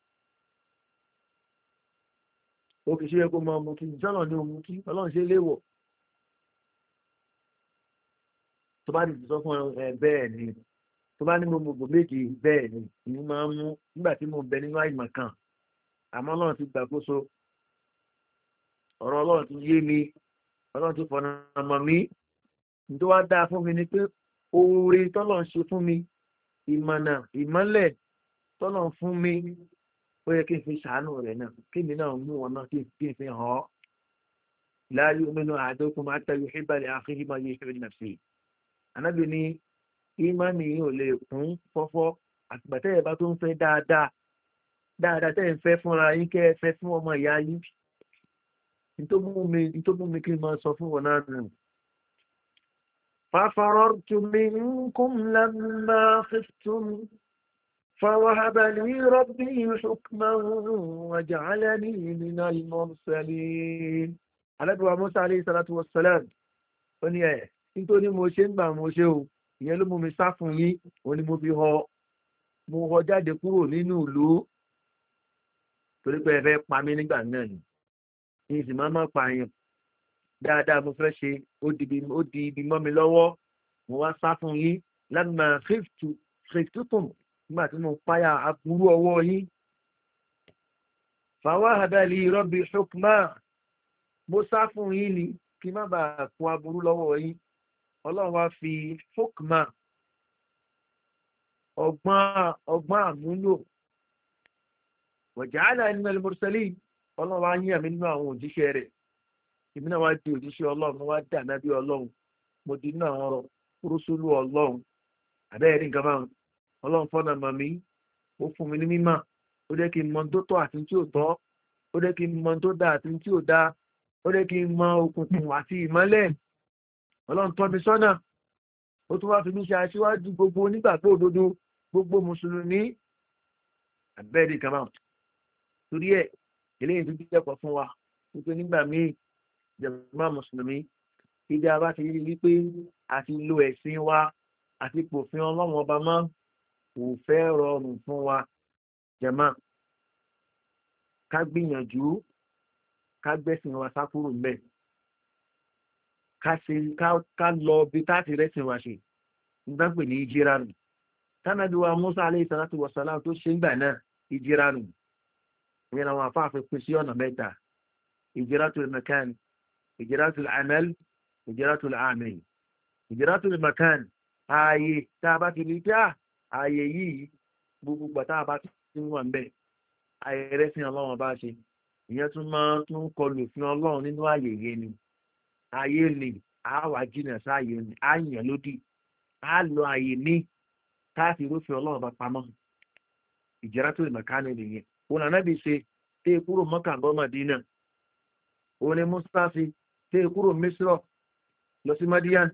ó kì í ṣe yẹ kó mọ́ mutí jọ́nà ní mutí ọlọ́run ṣe léwọ̀ tó bá dìbò sọ fún bẹ́ẹ̀ ni tó bá ní mo gbogbo méjì bẹ́ẹ̀ ni ìní máa ń mú nígbà tí mo bẹ nínú àìmọ̀ kan àmọ́ ọlọ́run ti gbàkóso ọ̀rọ̀ ọlọ́run ti yé mi ọlọ́run ti fọ̀nà ọmọ mi tó wá dáa fún mi ni pé oore tọ́lọ̀ ń ṣe fún mi ìmọ̀nà ìmọ́lẹ̀ tọ́lọ̀ ń fún mi ó yẹ kí n fi ṣàánú rẹ̀ náà kí mi náà mú wọn náà kí n fi hàn ọ́ láàyè omínú àádókùn máa tẹ̀lé ìbàlẹ̀ àfihàn máa yẹ ìṣẹ́rẹ́ nà sí anábì ní ìmánì yìí ò lè kún fọ́fọ́ àtìgbàtẹ́ ẹ̀ bá tó ń fẹ́ dáadáa tẹ́ ẹ̀ ń fẹ́ fúnra yín kẹ́ ẹ fẹ́ fún ọmọ ìyá yín nítorí mi kí n máa sọ fún wọn náà nù. ففررت منكم لما خفتم فوهب لي ربي حكما وجعلني من المرسلين alábíwá Mùsá alayhi salatu wassalam ó ní ẹ̀ nítorí mo ṣe ń gbà mo ṣe o ìyẹn ló mú mi sá fún yín ó ní mo fi mo họ jáde kúrò nínú ìlú torí pé ẹ fẹ́ pa mí nígbà náà ni ní ìsìn máa pààyàn dáadáa mo fẹ́ ṣe ó di ibi mọ́ mi lọ́wọ́ mo wá sá fún yín lámà fìtútùm nígbà tí mo páyà aburú ọwọ́ yín fawahaba li rabbi hukma mo sá fún yín ni kí má bàa kó aburú lọ́wọ́ yín ọlọ́run wá fi hukma ọgbọ́n àmúlò waja'ala minal mursalin ọlọ́run wá yín àmì nínú àwọn òjíṣẹ́ rẹ̀ ìbí náà wá di òjíṣẹ́ ọlọ́run wá dà nábì ọlọ́run mo di inú àwọn rúṣúlù ọlọ́run àbẹ́ẹ̀rí nǹkan máa ọlọ́run fọ́nà mọ̀ mí ó fún mi ní mímọ̀ ó jẹ́ kí n mọ tó tọ́ àti tí ò tọ́ ó jẹ́ kí n mọ tó dá àti tí ò dá ó jẹ́ kí n mọ òkùnkùn àti ìmọ́lẹ̀ ọlọ́run tọ́ mi sọ́nà ó tún wá fi mí ṣe aṣíwájú gbogbo onígbàgbọ́ òdodo gbogbo mùsùlùmí àbẹ́ẹ̀rí nǹkan máa torí ẹ̀ eléyìí tó jẹ́pọ̀ fún wa wípé nígbà míì jàmá mùsùlùmí ìdí abá ti rí wípé àti lo ẹ̀sìn wa àti pòfin ọlọ́run ọba mọ́ kò fẹ́ rọrùn fún wa jàmá ká gbìyànjú ká gbẹ́sìn wa sákúrò mbẹ́ ká lọ bí táàtì rẹ́sìn wa ṣe nígbà pè ní ìjírà nù tánàbí wa Musa alayhi salatu wa salam tó ṣe ń gbà náà ìjírà nù ìyẹn àwọn afáàfin pín sí ọ̀nà mẹ́ta ìjíràtul makan ìjíràtul amal ìjíràtul amil ìjíràtul makan ààyè tá a bá ti rí pé ààyè yìí gbogbo gbàtà bá ti wà ń bẹ̀ ààyè rẹ́sìn ọlọ́run bá ṣe ìyẹn tún máa tún kọlù fún ọlọ́run nínú ààyè yẹn ni ààyè ni àwà jìnà sáàyè ni àyàn lódì á lọ ààyè ní káàfin irúfin ọlọ́run bá pamọ́ ìjíràtul makan nìyẹn òun ànábì ṣe tẹ́ kúrò Mọ́kà lọ Mádínà òun ni Mùsá fi tẹ́ kúrò Mísírọ̀ lọ sí Madian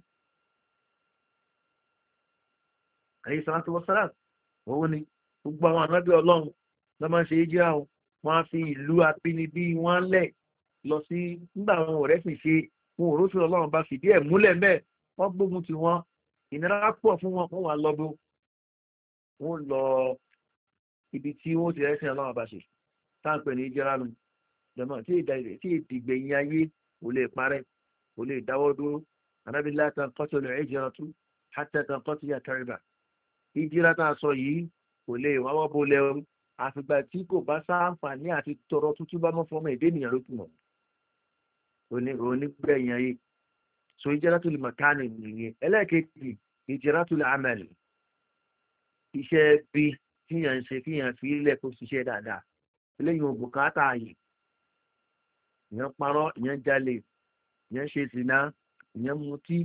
alayhi salatu wassalam òun ni gbogbo àwọn ànábì ọlọ́run lọ máa ń ṣe ìjírà wọn á fi ìlú abínibí wọn lẹ̀ lọ sí nígbà àwọn ọ̀rẹ́ sì ṣe wọn ò rófin ọlọ́run bá fìdí ẹ̀ múlẹ̀ mẹ́ẹ̀ wọ́n gbógun ti wọn ìnira pọ̀ fún wọn wà lọ́bọ̀ wọn lọ ibi tí wọ́n ti rẹ́sìn ọlọ́run bá ṣe táǹpẹ̀ ní ìjẹ́ránu jẹ́mọ̀ tí ìdìgbẹ̀yìn ayé kò lè parẹ́ kò lè dáwọ́ dúró anábìlá tán kọ́tù lè ìjẹ́ra tú hátẹ́tàn kọ́tù yà kẹrìbà ìjẹ́ra tá a sọ yìí kò lè wáwọ́ bó lẹ́rú àfìgbà tí kò bá sáǹfààní àti tọrọ tútú bá mọ́ fọmọ èdè ènìyàn ló kù mọ́ onígbẹ̀yìn ayé so ìjẹ́ra tó lè mọ̀kánì nìyẹn ẹlẹ́ẹ̀kejì ìjẹ́ra tó lè amẹ́lì iṣẹ́ bíi kíyàn ṣe kíyàn fi ilẹ̀ kó ṣiṣẹ́ dáadáa eléyìí ògùn káàtà ààyè ìyẹn parọ́ ìyẹn jalè ìyẹn ṣe sìná ìyẹn mutí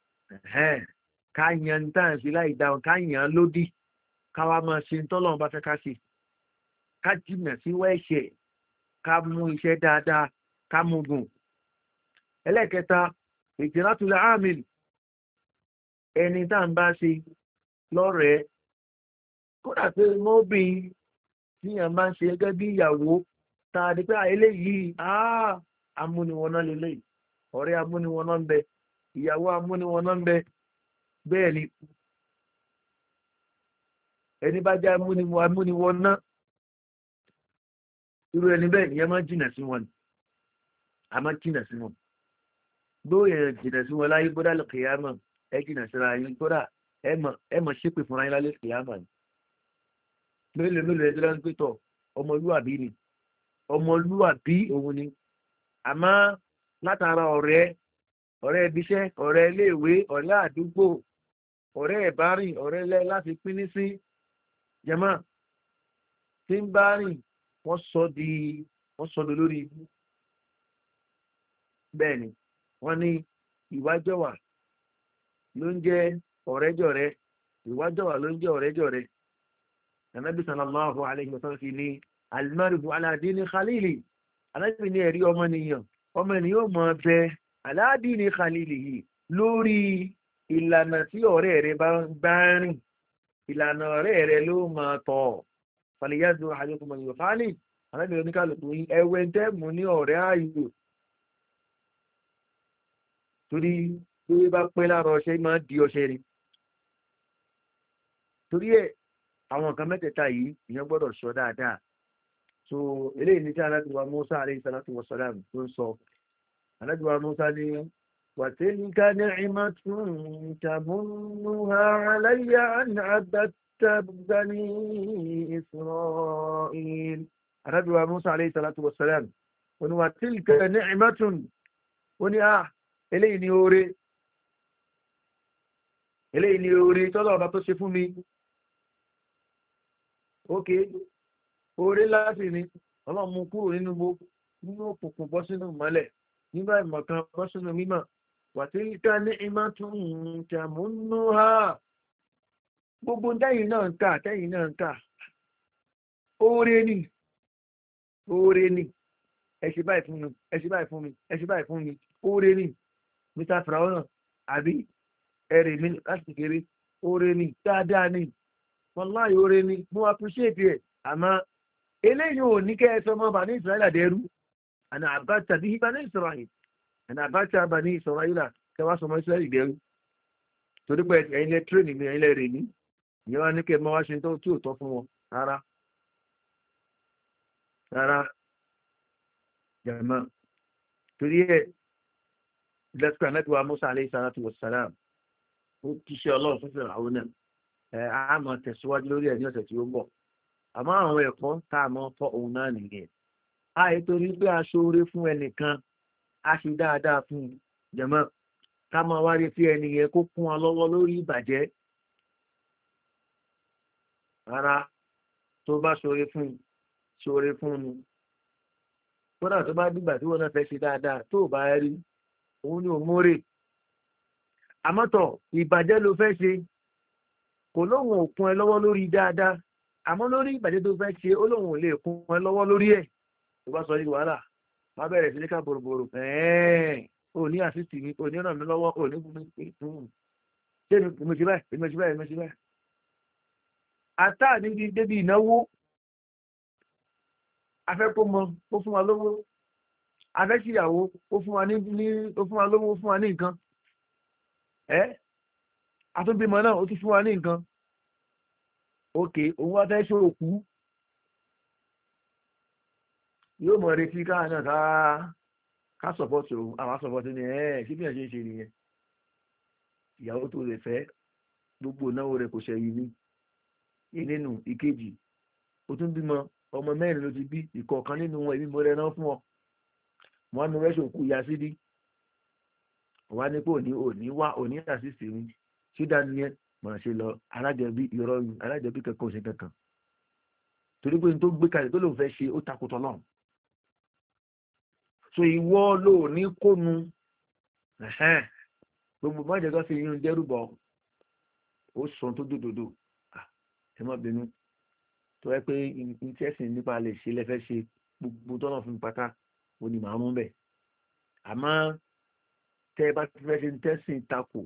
káyàn táà sí láì dáhùn káyàn lódì káwá máa ṣe tọ́lọ́run bá fẹ́ ká ṣe ká jìnà sí wẹ́ẹ̀ṣẹ̀ ká mú iṣẹ́ dáadáa ká mú gùn ẹlẹ́ẹ̀kẹta ìjìnlátulẹ̀ àmìl ẹni tá à ń bá ṣe lọ́rẹ̀ẹ́ kódà pé mọ́bìn tí yàn máa ń ṣe gẹ́gẹ́ bí ìyàwó tààdì pé eléyìí amúniwọ̀nà lélẹ̀ ọ̀rẹ́ amúniwọ̀nà ń bẹ ìyàwó amúniwọ̀nà ń bẹ bẹ́ẹ̀ ni ẹni bá jẹ́ amúniwọ̀nà irú ẹni bẹ́ẹ̀ ìyẹn máa jìnà sí wọn a máa jìnà sí wọn bóyá jìnà sí wọn láyé bódà lọ́kẹ̀yàmọ̀ ẹ jìnà síra yín kódà ẹ mọ̀ ṣépè fúnra yín lálẹ́ kìlámà ni mélòó ẹ̀ tó lọ́nà pé tọ̀ ọmọlúwàbí ni ọmọlúwàbí òun ni àmọ́ látara ọ̀rẹ́ ibiṣẹ́ ọ̀rẹ́ iléèwé ọ̀rẹ́ àdúgbò ọ̀rẹ́ ẹ̀bárìn ọ̀rẹ́ lẹ́ láti pín ní sí jẹ́mọ́ tí ń bá rìn wọ́n sọ lórí ibú bẹ́ẹ̀ ni wọ́n ní ìwájọ́wà ló ń jẹ́ ọ̀rẹ́jọ̀rẹ́ ìwájọ́wà ló ń jẹ́ ọ̀rẹ́jọ̀rẹ́ Ànábì sallallahu alayhi wa sallam fi ní al-mar'u ala dini khalili Ànábì ní ẹ̀rí ọmọnìyàn ó mọ bẹ ala dini khalilihi lórí ìlànà tí ọ̀rẹ́ rẹ bá ń gbá rìn ìlànà ọ̀rẹ́ rẹ ló máa tọ̀ fàlìyàdù àjọkùnmọ̀ yóò fáálì Ànábì oníkàlùkù ẹwẹ́ tẹ́mù ní ọ̀rẹ́ ayò torí tó bá pẹ́ lára ọṣẹ máa di ọṣẹ rí torí ẹ̀ àwọn nǹkan mẹ́tẹ̀ẹ̀ta yìí ìyẹn gbọ́dọ̀ sọ dáadáa so eléyìí ní tí Ànábì wa Mùsá alayhi salatu wa salam tó ń sọ Ànábì wa Mùsá ní وتلك نعمة تمنها علي أن عبدت بني إسرائيل النبي موسى عليه الصلاة والسلام وتلك نعمة eléyìí ni oore tọ́lọ̀ ọba tó ṣe fún mi ókè oore láti ní ọlọ́run mú kúrò nínú òkùnkùn bọ́ sínú mọ́lẹ̀ nígbà ìmọ̀kan bọ́ sínú mímọ̀ wàtíríkà ní ìmọ̀ tún tẹ̀múnú ha gbogbo tẹ́yìn náà ń kà oore ni ẹ ṣe báyìí fún mi ẹ ṣe báyìí fún mi oore ni mr frauna àbí ẹ̀rẹ̀ mi láti kéré oore ni dáadáa ni wàláhì oore ni mo appreciate ẹ̀ àmọ́ eléyìí ò ní kẹ́ ẹ sọmọ bà ní Israẹli àdẹ́rú àná àbáta bí ibà ní Israẹli àná àbáta bà ní Israẹli kẹwàá sọmọ Israẹli dẹ́rú torí pé ẹ̀yin lẹ tírèènì mi ẹ̀yin lẹ rè ní ìyẹn wá ní kẹ́ ẹ máa wá ṣe tó tí ò tọ́ fún wọn rárá jàmá torí ẹ̀ lẹ́sìkò ànábìwá Musa alayhi salatu wa salam ó kíṣẹ́ ọlọ́run fún fìrà àwọn náà a máa tẹ̀síwájú lórí ẹ̀ ní ọ̀sẹ̀ tí ó ń bọ̀ àmọ́ àwọn ẹ̀kọ́ tá a máa fọ́ òun náà nìyẹn àìtorí pé a ṣoore fún ẹnìkan a ṣe dáadáa fún un jẹ̀mọ́ ká máa wá retí ẹni yẹn kó kún wa lọ́wọ́ lórí ìbàjẹ́ rárá tó bá ṣoore fún un kódà tó bá dìgbà tí wọ́n náà fẹ́ ṣe dáadáa tó bá rí òun ni òmórè àmọ́tọ̀ ìbàjẹ́ ló fẹ́ ṣe kò lóhun ò kún ẹ lọ́wọ́ lórí dáadáa àmọ́ lórí ìbàjẹ́ tó fẹ́ ṣe ó lóhun ò lè kún ẹ lọ́wọ́ lórí ẹ̀ tó bá sọ ní wàhálà má bẹ̀rẹ̀ sí ní ká bòròbòrò ò ní àṣìṣì mi ò ní ràn mí lọ́wọ́ ò ní fún mi ṣé mo ṣe báyìí àtà níbi débi ìnáwó afẹ́ kó mọ ó fún wa lówó afẹ́ síyàwó ó fún wa lówó ó fún wa ní nǹkan àtúnbímọ náà ó tún fún wa ní nǹkan òkè òun wá fẹ́ ṣe òkú yóò mọ̀ retí káà náà ká sọ̀pọ̀tì òun àwọn sọ̀pọ̀tì ni sí bí ẹ̀ ṣe ń ṣe nìyẹn ìyàwó tó lè fẹ́ gbogbo náwó rẹ̀ kò ṣẹ̀yìn ní nínú ìkejì ó tún bímọ ọmọ mẹ́rin ló ti bí ìkọ̀ọ̀kan nínú wọn ìbí mo rẹ̀ náà fún ọ wọn nu rẹ̀ ṣòkú ya sídí wà ní pé òní àṣìṣe mi ṣídà nìyẹn mọ̀ ṣe lọ alájẹbí ìrọ̀rùn alájẹbí kankan ò ṣe kankan torí pé n tó gbé kalẹ̀ tó lòun fẹ́ ṣe ó takùtọ̀ náà so ìwọ ló ní kónu gbogbo májèká fi yín dẹ́rùbọ̀ ó sọ tó dòdòdò ẹ má bínú tó yẹ pé ìtẹ́sìn nípa lè ṣe lẹ́fẹ́ ṣe gbogbo tọ́nà fún pátá ó ní màá mú bẹ̀ àmọ́ tẹ́ bá ti fẹ́ ṣe tẹ́sìn takò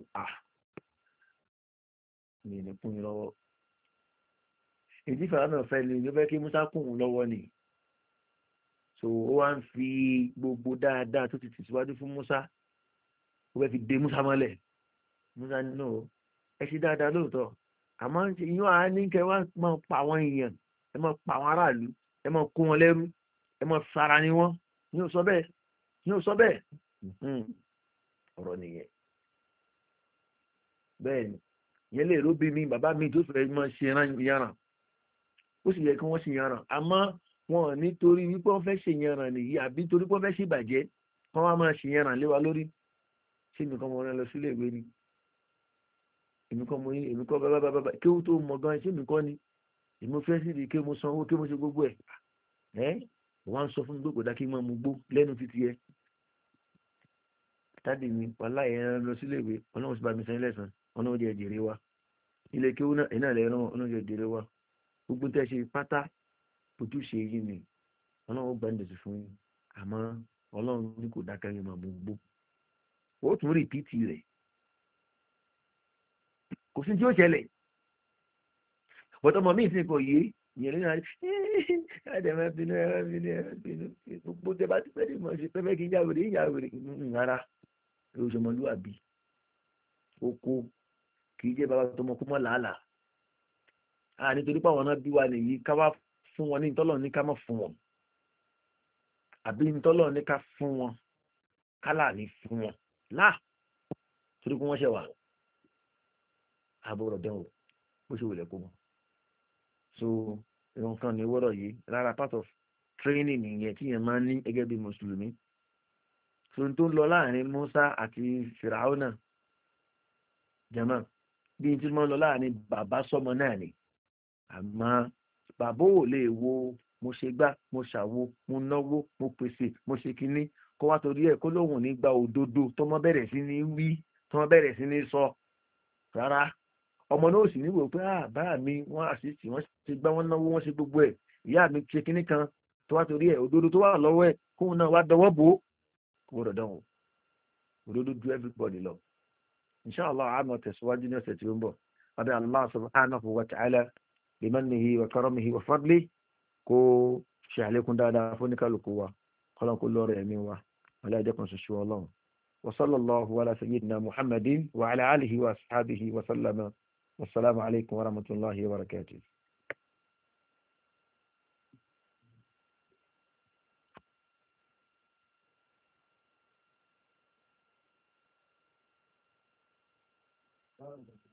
ní ní kún yín lọ́wọ́ èdè ìfàlà náà fẹ́ ni ló fẹ́ kí Musa kún un lọ́wọ́ ni so ó wá ń fi gbogbo dáadáa tó ti tẹ̀síwájú fún Musa ó fẹ́ fi dé Musa mọ́lẹ̀ Musa nínú ẹ ṣe dáadáa lóòótọ́ àmọ́ ìyún àá ní kẹ́ wá máa pa àwọn èèyàn ẹ máa pa àwọn aráàlú ẹ máa kó wọn lẹ́rú ẹ máa fara ni wọ́n ní ò sọ bẹ́ẹ̀ ọ̀rọ̀ nìyẹn bẹ́ẹ̀ ni ìyẹn lè róbi mi bàbá mi tó fẹ́ mọ́ ṣe yàrá ó sì yẹ kí wọ́n ṣe yàrá àmọ́ wọn ò nítorí wípé wọ́n fẹ́ ṣe yàrá nìyí àbí torí pé wọ́n fẹ́ ṣe ìbàjẹ́ wọ́n wá máa ṣe yàrá lé wa lórí ṣé nìkan mo rán lọ sílé ìwé ni èmi kọ́ mo yín èmi kọ́ bábábábá kí ó tó mọ̀ gan ṣé mi kọ́ ni èmi fẹ́ sí ibi kí mo sanwó kí mo ṣe gbogbo ẹ̀ wọ́n á sọ fún mi pé kò dá kí n máa mú gbó lẹ́nu títí ẹ tádì mi wàhálà ẹ̀rọ lọ sílé ìwé ọlọ́run sì bá mi sẹ́yìn lẹ́sàn ọlọ́run jẹ́ jèrè wa ilé kí ó náà lẹ́rọ ọlọ́run jẹ́ jèrè wa gbogbo tẹ́ ṣe pátá ojúṣe yìí ni ọlọ́run gbà ń dẹ̀sí fún yín àmọ́ ọlọ́run ní kò dá kẹ́yìn máa mú gbó ó tún rìpíìtì rẹ̀ kò sí tí ó ṣẹlẹ̀ bọ́tọ̀ mọ̀ míì sí kò yé ìyẹn lóyún àti ẹ̀ẹ́dẹ̀mẹ́ bínú gbogbo tẹ bá ti fẹ́ ní mọ̀ ṣe pẹ́fẹ́ kí yàwèrè rárá òṣèmọlúwàbí oko kì í jẹ́ bàbá tó mọ kó mọ́ làálàá nítorí pé àwọn náà bí wa nìyí ká wá fún wọn ní ìtọ́lọ̀ ní ká mọ̀ fún wọn àbí ìtọ́lọ̀ ní ká fún wọn kálà ní fún wọn láà torí pé wọ́n ṣẹ̀ wà àbúrò dẹ́wò bó ṣe wùlẹ̀ kó mọ́ so ìwọ̀n kan ní wọ́rọ̀ yìí rárá part of training nìyẹn tí yẹn máa ń ní gẹ́gẹ́ bí mùsùlùmí so n tó ń lọ láàrin Musa àti Fìràhónà jama bí n tí wọ́n lọ láàrin bàbá sọmọ náà ni àmọ́ bàbá ò lè wo mo ṣe gbá mo ṣàwo mo náwó mo pèsè mo ṣe kinní kó wá torí ẹ̀ kó lóhùn ní gba òdodo tọmọ bẹ̀rẹ̀ sí ní wí tọmọ bẹ̀rẹ̀ sí ní sọ rárá ọmọ náà sì níwò pé bá mi wọ́n àṣìṣì wọ́n ṣe gbá wọ́n náwó wọ́n ṣe gbogbo ẹ̀ ìyá mi ṣe kinní kan tó wá torí ẹ̀ òdodo tó wà lọ́wọ́ ẹ̀ kóun náà wá dọwọ́ bò ó kó gbọ́dọ̀ dánwò òdodo ju everybody lọ inshallah àmọ́ tẹ̀síwájú ní ọ̀sẹ̀ tí ó ń bọ̀ abẹ́ Allah subhanahu wa ta'ala bimanihi wa karamihi wa fadli kó ṣe àlékún dáadáa fún oníkálukú wa kọ́lọ́n kó lọ́rọ̀ ẹ̀mí wa wọlé ẹjẹ́ kan ṣoṣo ọlọ́run wa sallallahu ala sayyidina muhammadin wa ala alihi wa ashabihi wa sallama wassalamu alaikum wa rahmatullahi wa barakatuh. Thank you.